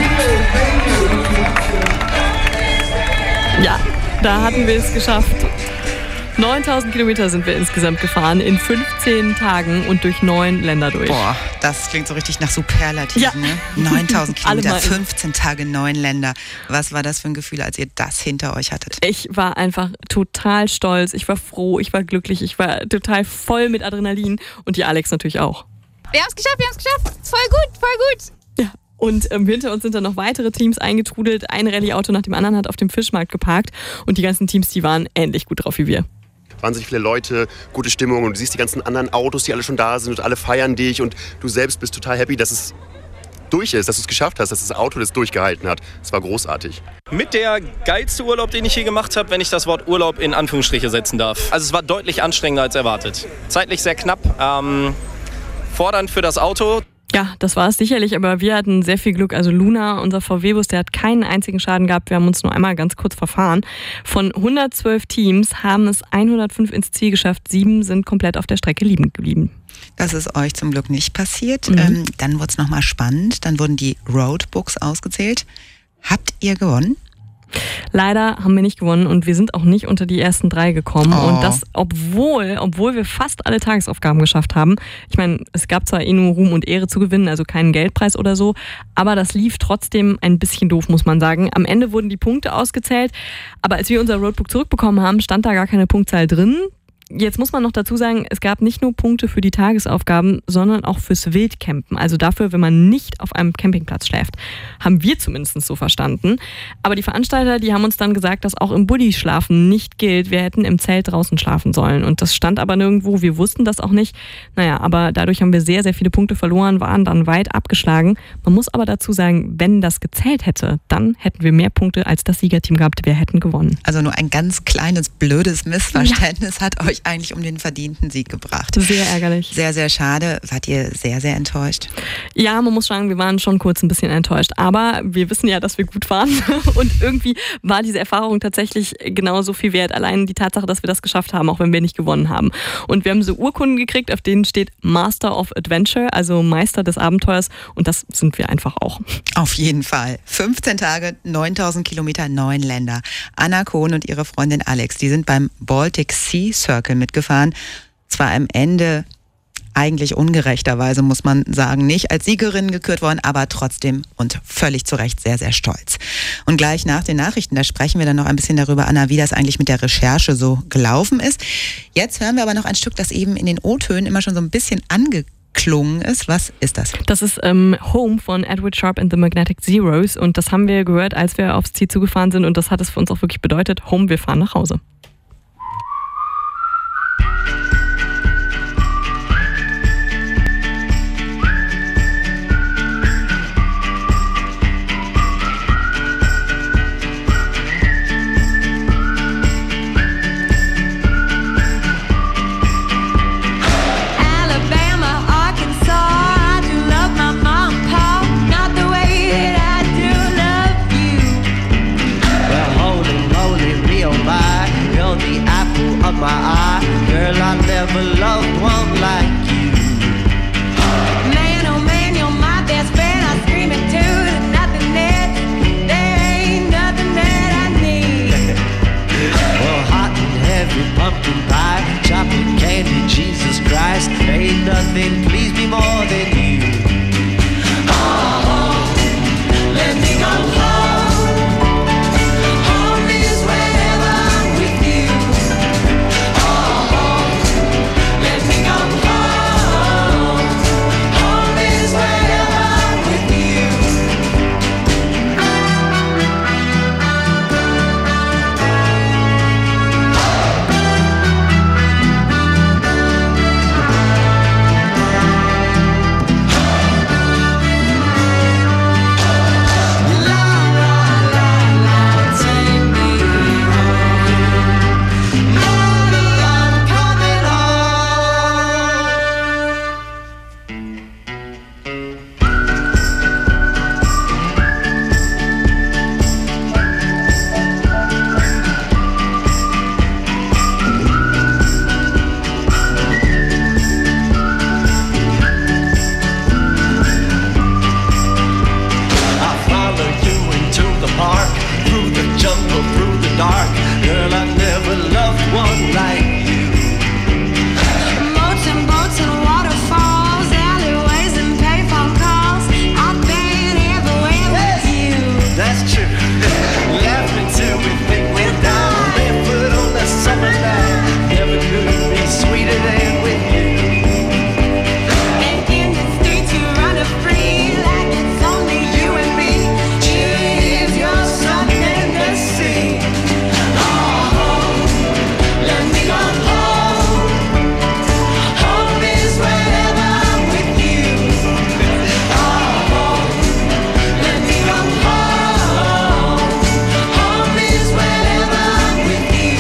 Speaker 3: Ja, da hatten wir es geschafft. neuntausend Kilometer sind wir insgesamt gefahren in fünfzehn Tagen und durch neun Länder durch.
Speaker 2: Boah, das klingt so richtig nach Superlativ, ja. Ne? neuntausend Kilometer, fünfzehn Tage, neun Länder. Was war das für ein Gefühl, als ihr das hinter euch hattet?
Speaker 3: Ich war einfach total stolz, ich war froh, ich war glücklich, ich war total voll mit Adrenalin und die Alex natürlich auch.
Speaker 1: Wir haben es geschafft, wir haben es geschafft. Voll gut, voll gut.
Speaker 3: Ja. Und ähm, hinter uns sind dann noch weitere Teams eingetrudelt. Ein Rallye-Auto nach dem anderen hat auf dem Fischmarkt geparkt. Und die ganzen Teams, die waren ähnlich gut drauf wie wir.
Speaker 11: Wahnsinnig viele Leute, gute Stimmung und du siehst die ganzen anderen Autos, die alle schon da sind und alle feiern dich und du selbst bist total happy, dass es durch ist, dass du es geschafft hast, dass das Auto das durchgehalten hat. Es war großartig.
Speaker 16: Mit der geilste Urlaub, den ich je gemacht habe, wenn ich das Wort Urlaub in Anführungsstriche setzen darf. Also es war deutlich anstrengender als erwartet. Zeitlich sehr knapp, ähm, fordernd für das Auto.
Speaker 3: Ja, das war es sicherlich, aber wir hatten sehr viel Glück. Also Luna, unser V W-Bus, der hat keinen einzigen Schaden gehabt. Wir haben uns nur einmal ganz kurz verfahren. Von hundertzwölf Teams haben es hundertfünf ins Ziel geschafft. Sieben sind komplett auf der Strecke liegen geblieben.
Speaker 2: Das ist euch zum Glück nicht passiert.
Speaker 3: Mhm.
Speaker 2: Ähm, dann wurde es nochmal spannend. Dann wurden die Roadbooks ausgezählt. Habt ihr gewonnen?
Speaker 3: Leider haben wir nicht gewonnen und wir sind auch nicht unter die ersten drei gekommen.
Speaker 2: Oh.
Speaker 3: Und das, obwohl, obwohl wir fast alle Tagesaufgaben geschafft haben. Ich meine, es gab zwar eh nur Ruhm und Ehre zu gewinnen, also keinen Geldpreis oder so, aber das lief trotzdem ein bisschen doof, muss man sagen. Am Ende wurden die Punkte ausgezählt, aber als wir unser Roadbook zurückbekommen haben, stand da gar keine Punktzahl drin. Jetzt muss man noch dazu sagen, es gab nicht nur Punkte für die Tagesaufgaben, sondern auch fürs Wildcampen. Also dafür, wenn man nicht auf einem Campingplatz schläft. Haben wir zumindest so verstanden. Aber die Veranstalter, die haben uns dann gesagt, dass auch im Buddy schlafen nicht gilt. Wir hätten im Zelt draußen schlafen sollen. Und das stand aber nirgendwo. Wir wussten das auch nicht. Naja, aber dadurch haben wir sehr, sehr viele Punkte verloren, waren dann weit abgeschlagen. Man muss aber dazu sagen, wenn das gezählt hätte, dann hätten wir mehr Punkte als das Siegerteam gehabt. Wir hätten gewonnen.
Speaker 2: Also nur ein ganz kleines, blödes Missverständnis ja. hat euch eigentlich um den verdienten Sieg gebracht.
Speaker 3: Sehr ärgerlich.
Speaker 2: Sehr, sehr schade. Wart ihr sehr, sehr enttäuscht?
Speaker 3: Ja, man muss sagen, wir waren schon kurz ein bisschen enttäuscht. Aber wir wissen ja, dass wir gut waren. Und irgendwie war diese Erfahrung tatsächlich genauso viel wert. Allein die Tatsache, dass wir das geschafft haben, auch wenn wir nicht gewonnen haben. Und wir haben so Urkunden gekriegt, auf denen steht Master of Adventure, also Meister des Abenteuers. Und das sind wir einfach auch.
Speaker 2: Auf jeden Fall. fünfzehn Tage, neuntausend Kilometer, neun Länder. Anna Kohn und ihre Freundin Alex, die sind beim Baltic Sea Circle mitgefahren. Zwar am Ende eigentlich ungerechterweise, muss man sagen, nicht als Siegerin gekürt worden, aber trotzdem und völlig zu Recht sehr, sehr stolz. Und gleich nach den Nachrichten, da sprechen wir dann noch ein bisschen darüber, Anna, wie das eigentlich mit der Recherche so gelaufen ist. Jetzt hören wir aber noch ein Stück, das eben in den O-Tönen immer schon so ein bisschen angeklungen ist. Was ist das?
Speaker 3: Das ist ähm, Home von Edward Sharpe and the Magnetic Zeros und das haben wir gehört, als wir aufs Ziel zugefahren sind und das hat es für uns auch wirklich bedeutet, Home, wir fahren nach Hause.
Speaker 18: Well, holy moly, real bad. Laughing till we think we're down, barefoot on the summer night. Never could be sweeter than with you. And in the streets you run free, like it's only you and me. Cheers, your sun and the sea. Oh, let me go home. Home is wherever I'm with you. Oh, let me go home. Home is wherever I'm with you.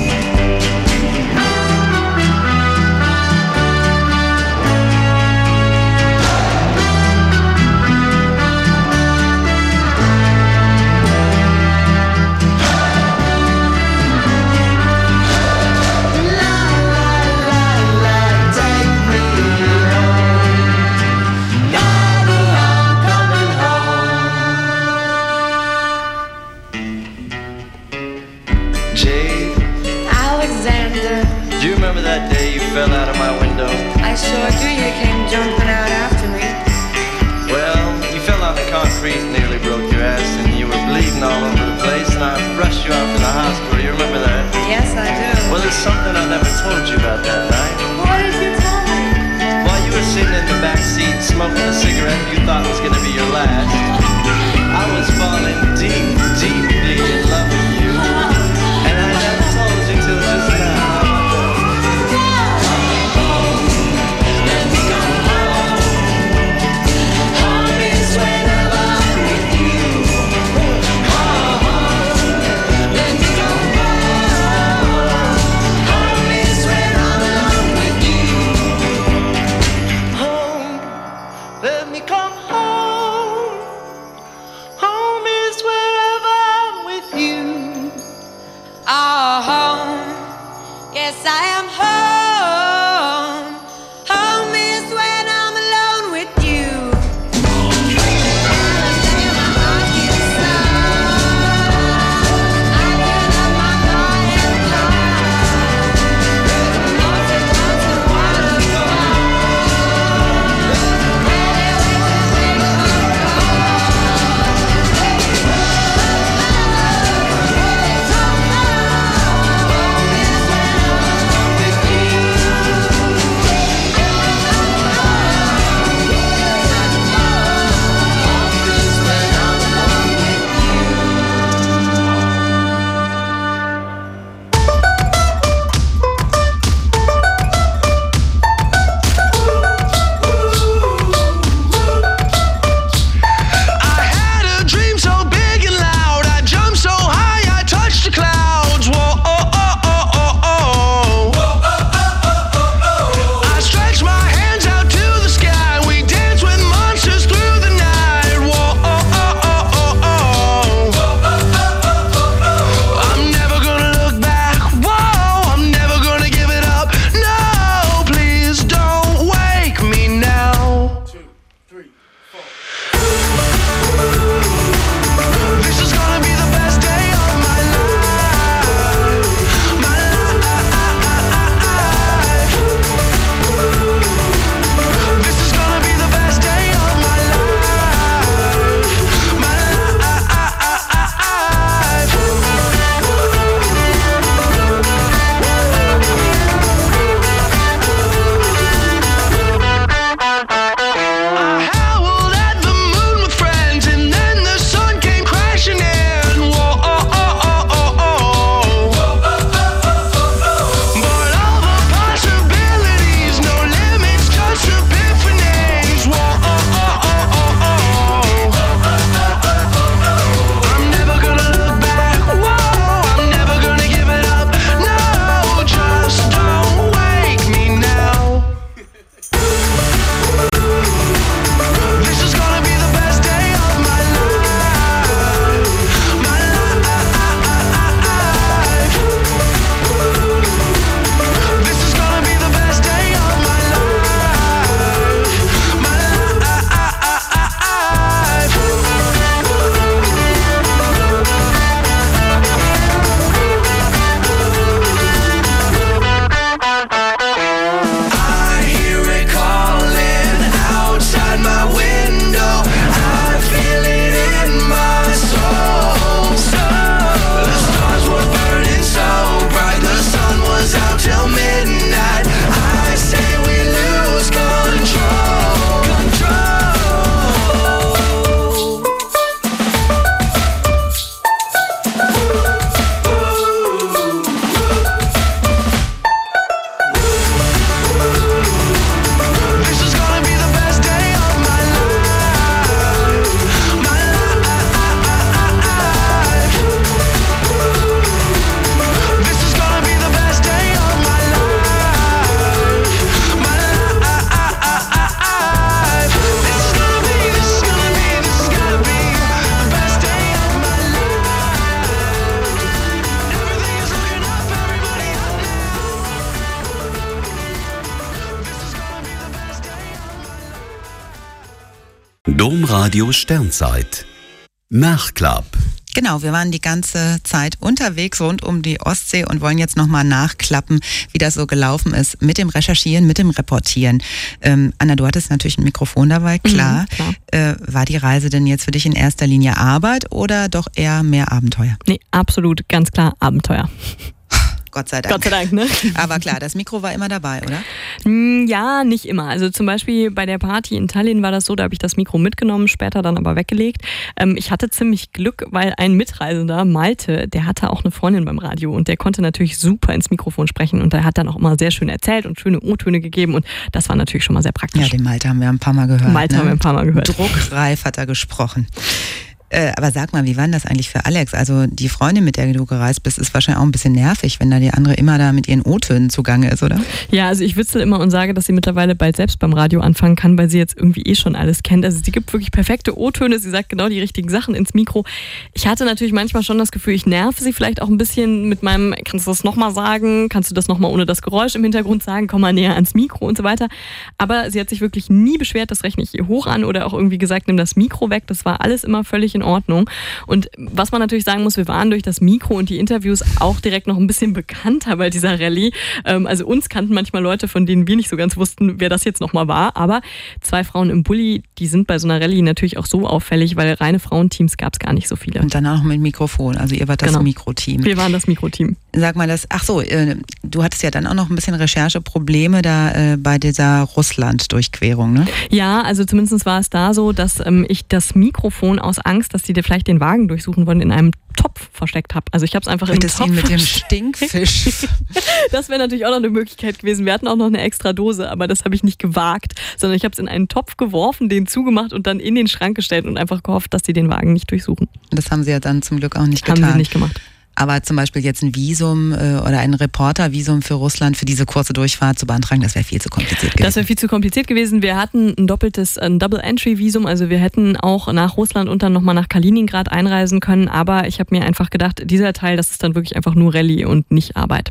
Speaker 18: Jade,
Speaker 19: Alexander,
Speaker 18: do you remember that day you fell out of my window?
Speaker 19: I sure do. You came jumping out after me.
Speaker 18: Well, you fell on the concrete, nearly broke your ass, and you were bleeding all over the place, and I rushed you off to the hospital. You remember that?
Speaker 19: Yes, I do.
Speaker 18: Well, there's something I never told you about that night.
Speaker 19: What did you tell me?
Speaker 18: While you were sitting in the back seat smoking a cigarette you thought was going to be your last, I was falling deep, deeply in love with you, and I never told you till just now. Let me go home. Home is whenever I'm with you. Let me go home. Home is when I'm alone with you. Home, let me come home. Home is wherever I'm
Speaker 12: Domradio Sternzeit. Nachklapp.
Speaker 2: Genau, wir waren die ganze Zeit unterwegs rund um die Ostsee und wollen jetzt nochmal nachklappen, wie das so gelaufen ist mit dem Recherchieren, mit dem Reportieren. Ähm, Anna, du hattest natürlich ein Mikrofon dabei, klar. Mhm, klar. Äh, war die Reise denn jetzt für dich in erster Linie Arbeit oder doch eher mehr Abenteuer?
Speaker 3: Nee, absolut, ganz klar Abenteuer.
Speaker 2: Gott sei Dank.
Speaker 3: Gott sei Dank, ne?
Speaker 2: Aber klar, das Mikro war immer dabei, oder?
Speaker 3: Ja, nicht immer. Also zum Beispiel bei der Party in Tallinn war das so, da habe ich das Mikro mitgenommen, später dann aber weggelegt. Ähm, ich hatte ziemlich Glück, weil ein Mitreisender, Malte, der hatte auch eine Freundin beim Radio und der konnte natürlich super ins Mikrofon sprechen und der hat dann auch immer sehr schön erzählt und schöne O-Töne gegeben und das war natürlich schon mal sehr praktisch.
Speaker 2: Ja, den Malte haben wir ein paar Mal gehört.
Speaker 3: Malte
Speaker 2: ne?
Speaker 3: haben wir ein paar Mal gehört.
Speaker 2: Druckreif hat er gesprochen. Äh, aber sag mal, wie war denn das eigentlich für Alex? Also die Freundin, mit der du gereist bist, ist wahrscheinlich auch ein bisschen nervig, wenn da die andere immer da mit ihren O-Tönen zugange ist, oder?
Speaker 3: Ja, also ich witzel immer und sage, dass sie mittlerweile bald selbst beim Radio anfangen kann, weil sie jetzt irgendwie eh schon alles kennt. Also sie gibt wirklich perfekte O-Töne, sie sagt genau die richtigen Sachen ins Mikro. Ich hatte natürlich manchmal schon das Gefühl, ich nerve sie vielleicht auch ein bisschen mit meinem, kannst du das nochmal sagen? Kannst du das nochmal ohne das Geräusch im Hintergrund sagen? Komm mal näher ans Mikro und so weiter. Aber sie hat sich wirklich nie beschwert, das rechne ich ihr hoch an oder auch irgendwie gesagt, nimm das Mikro weg. Das war alles immer völlig in Ordnung. Und was man natürlich sagen muss, wir waren durch das Mikro und die Interviews auch direkt noch ein bisschen bekannter bei dieser Rallye. Also uns kannten manchmal Leute, von denen wir nicht so ganz wussten, wer das jetzt nochmal war. Aber zwei Frauen im Bulli, die sind bei so einer Rallye natürlich auch so auffällig, weil reine Frauenteams gab es gar nicht so viele.
Speaker 2: Und dann auch mit Mikrofon, also ihr wart das
Speaker 3: genau.
Speaker 2: Mikroteam.
Speaker 3: Wir waren das Mikroteam.
Speaker 2: Sag mal, das, ach so, äh, du hattest ja dann auch noch ein bisschen Rechercheprobleme da äh, bei dieser Russland-Durchquerung, ne?
Speaker 3: Ja, also zumindest war es da so, dass ähm, ich das Mikrofon aus Angst, dass die dir vielleicht den Wagen durchsuchen wollen, in einem Topf versteckt habe. Also ich habe es einfach im Topf
Speaker 2: mit dem Stinkfisch.
Speaker 3: Das wäre natürlich auch noch eine Möglichkeit gewesen. Wir hatten auch noch eine extra Dose, aber das habe ich nicht gewagt, sondern ich habe es in einen Topf geworfen, den zugemacht und dann in den Schrank gestellt und einfach gehofft, dass sie den Wagen nicht durchsuchen.
Speaker 2: Das haben sie ja dann zum Glück auch nicht getan.
Speaker 3: Haben sie nicht gemacht.
Speaker 2: Aber zum Beispiel jetzt ein Visum äh, oder ein Reportervisum für Russland für diese kurze Durchfahrt zu beantragen, das wäre viel zu kompliziert gewesen.
Speaker 3: Das wäre viel zu kompliziert gewesen. Wir hatten ein doppeltes, ein Double-Entry-Visum, also wir hätten auch nach Russland und dann nochmal nach Kaliningrad einreisen können, aber ich habe mir einfach gedacht, dieser Teil, das ist dann wirklich einfach nur Rallye und nicht Arbeit.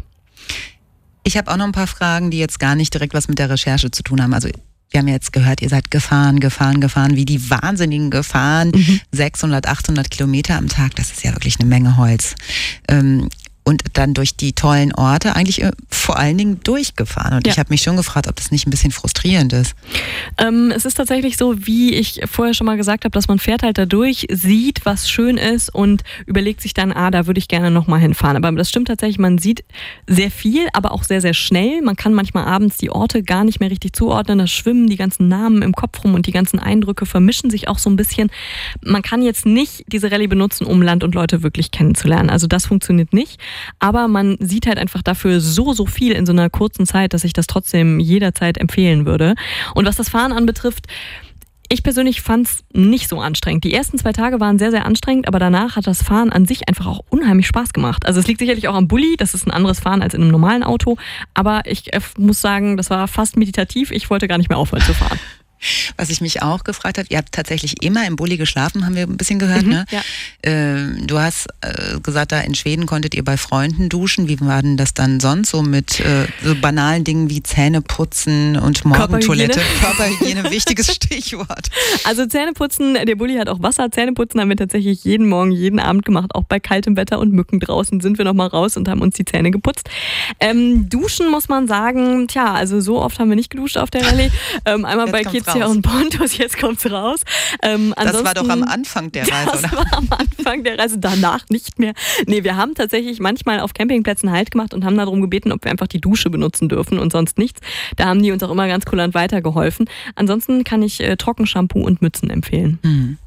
Speaker 2: Ich habe auch noch ein paar Fragen, die jetzt gar nicht direkt was mit der Recherche zu tun haben. Also wir haben ja jetzt gehört, ihr seid gefahren, gefahren, gefahren, wie die Wahnsinnigen gefahren. Mhm. sechshundert, achthundert Kilometer am Tag, das ist ja wirklich eine Menge Holz. Ähm, und dann durch die tollen Orte eigentlich vor allen Dingen durchgefahren. Und ja. ich habe mich schon gefragt, ob das nicht ein bisschen frustrierend ist.
Speaker 3: Ähm, es ist tatsächlich so, wie ich vorher schon mal gesagt habe, dass man fährt halt da durch, sieht, was schön ist und überlegt sich dann, ah, da würde ich gerne nochmal hinfahren. Aber das stimmt tatsächlich, man sieht sehr viel, aber auch sehr, sehr schnell. Man kann manchmal abends die Orte gar nicht mehr richtig zuordnen. Da schwimmen die ganzen Namen im Kopf rum und die ganzen Eindrücke vermischen sich auch so ein bisschen. Man kann jetzt nicht diese Rallye benutzen, um Land und Leute wirklich kennenzulernen. Also das funktioniert nicht. Aber man sieht halt einfach dafür so, so viel in so einer kurzen Zeit, dass ich das trotzdem jederzeit empfehlen würde. Und was das Fahren anbetrifft, ich persönlich fand es nicht so anstrengend. Die ersten zwei Tage waren sehr, sehr anstrengend, aber danach hat das Fahren an sich einfach auch unheimlich Spaß gemacht. Also es liegt sicherlich auch am Bulli, das ist ein anderes Fahren als in einem normalen Auto, aber ich äh, muss sagen, das war fast meditativ. Ich wollte gar nicht mehr aufhören zu fahren.
Speaker 2: Was ich mich auch gefragt habe, ihr habt tatsächlich immer im Bulli geschlafen, haben wir ein bisschen gehört, mhm, ne? Ja. Äh, du hast äh, gesagt, da in Schweden konntet ihr bei Freunden duschen. Wie war denn das dann sonst so mit äh, so banalen Dingen wie Zähneputzen und Morgentoilette?
Speaker 3: Körperhygiene,
Speaker 2: Körperhygiene wichtiges Stichwort.
Speaker 3: Also Zähneputzen, der Bulli hat auch Wasser. Zähneputzen haben wir tatsächlich jeden Morgen, jeden Abend gemacht. Auch bei kaltem Wetter und Mücken draußen sind wir nochmal raus und haben uns die Zähne geputzt. Ähm, duschen muss man sagen, tja, also so oft haben wir nicht geduscht auf der Rallye. Ähm, einmal bei Kids und Pontus, jetzt kommt's raus. Ähm,
Speaker 2: das war doch am Anfang der Reise,
Speaker 3: das
Speaker 2: oder?
Speaker 3: Das war am Anfang der Reise, danach nicht mehr. Nee, wir haben tatsächlich manchmal auf Campingplätzen Halt gemacht und haben darum gebeten, ob wir einfach die Dusche benutzen dürfen und sonst nichts. Da haben die uns auch immer ganz kulant weitergeholfen. Ansonsten kann ich äh, Trockenshampoo und Mützen empfehlen.
Speaker 2: Mhm.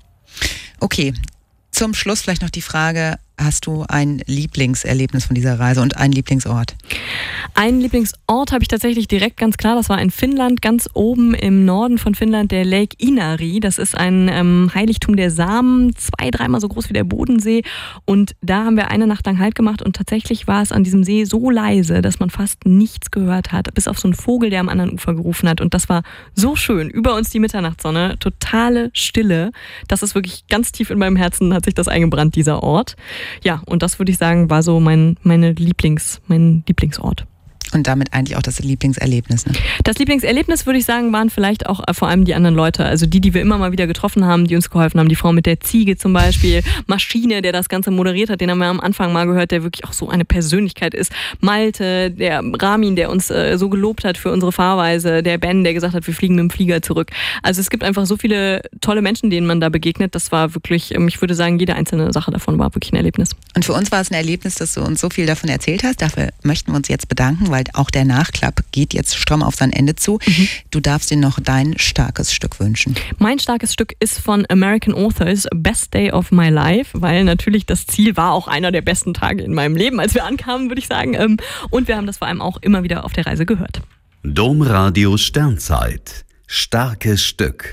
Speaker 2: Okay, zum Schluss vielleicht noch die Frage, hast du ein Lieblingserlebnis von dieser Reise und einen Lieblingsort?
Speaker 3: Einen Lieblingsort habe ich tatsächlich direkt, ganz klar. Das war in Finnland, ganz oben im Norden von Finnland, der Lake Inari. Das ist ein ähm, Heiligtum der Samen, zwei, dreimal so groß wie der Bodensee. Und da haben wir eine Nacht lang Halt gemacht und tatsächlich war es an diesem See so leise, dass man fast nichts gehört hat, bis auf so einen Vogel, der am anderen Ufer gerufen hat. Und das war so schön. Über uns die Mitternachtssonne, totale Stille. Das ist wirklich ganz tief in meinem Herzen, hat sich das eingebrannt, dieser Ort. Ja, und das würde ich sagen, war so mein, meine Lieblings, mein Lieblingsort.
Speaker 2: Und damit eigentlich auch das Lieblingserlebnis, ne?
Speaker 3: Das Lieblingserlebnis, würde ich sagen, waren vielleicht auch vor allem die anderen Leute. Also die, die wir immer mal wieder getroffen haben, die uns geholfen haben. Die Frau mit der Ziege zum Beispiel. Maschine, der das Ganze moderiert hat, den haben wir am Anfang mal gehört, der wirklich auch so eine Persönlichkeit ist. Malte, der Ramin, der uns äh, so gelobt hat für unsere Fahrweise. Der Ben, der gesagt hat, wir fliegen mit dem Flieger zurück. Also es gibt einfach so viele tolle Menschen, denen man da begegnet. Das war wirklich, ähm, ich würde sagen, jede einzelne Sache davon war wirklich ein Erlebnis.
Speaker 2: Und für uns war es ein Erlebnis, dass du uns so viel davon erzählt hast. Dafür möchten wir uns jetzt bedanken, weil auch der Nachklapp geht jetzt stramm auf sein Ende zu. Mhm. Du darfst dir noch dein starkes Stück wünschen.
Speaker 3: Mein starkes Stück ist von American Authors, Best Day of My Life, weil natürlich das Ziel war auch einer der besten Tage in meinem Leben, als wir ankamen, würde ich sagen. Und wir haben das vor allem auch immer wieder auf der Reise gehört.
Speaker 12: Domradio Sternzeit. Starkes Stück.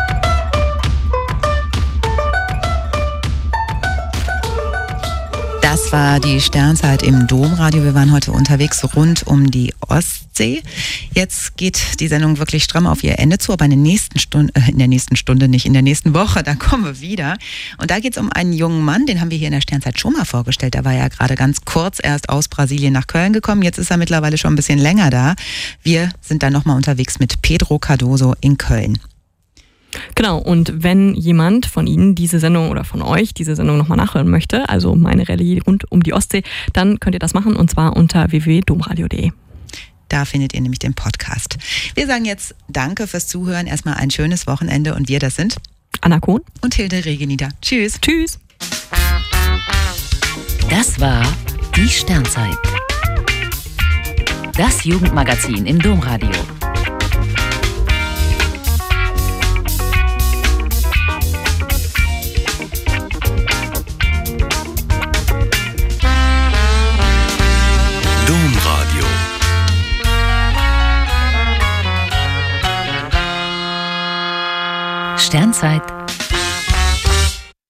Speaker 2: Das war die Sternzeit im Domradio. Wir waren heute unterwegs rund um die Ostsee. Jetzt geht die Sendung wirklich stramm auf ihr Ende zu, aber in der nächsten Stunde, äh, in der nächsten Stunde nicht, in der nächsten Woche, da kommen wir wieder. Und da geht es um einen jungen Mann, den haben wir hier in der Sternzeit schon mal vorgestellt. Der war ja gerade ganz kurz erst aus Brasilien nach Köln gekommen. Jetzt ist er mittlerweile schon ein bisschen länger da. Wir sind dann nochmal unterwegs mit Pedro Cardoso in Köln.
Speaker 3: Genau, und wenn jemand von Ihnen diese Sendung oder von euch diese Sendung nochmal nachhören möchte, also meine Rallye rund um die Ostsee, dann könnt ihr das machen und zwar unter w w w punkt domradio punkt d e.
Speaker 2: Da findet ihr nämlich den Podcast. Wir sagen jetzt Danke fürs Zuhören, erstmal ein schönes Wochenende und wir, das sind
Speaker 3: Anna Kohn
Speaker 2: und Hilde Regenieder. Tschüss.
Speaker 3: Tschüss.
Speaker 20: Das war die Sternzeit. Das Jugendmagazin im Domradio.
Speaker 12: Domradio.
Speaker 20: Sternzeit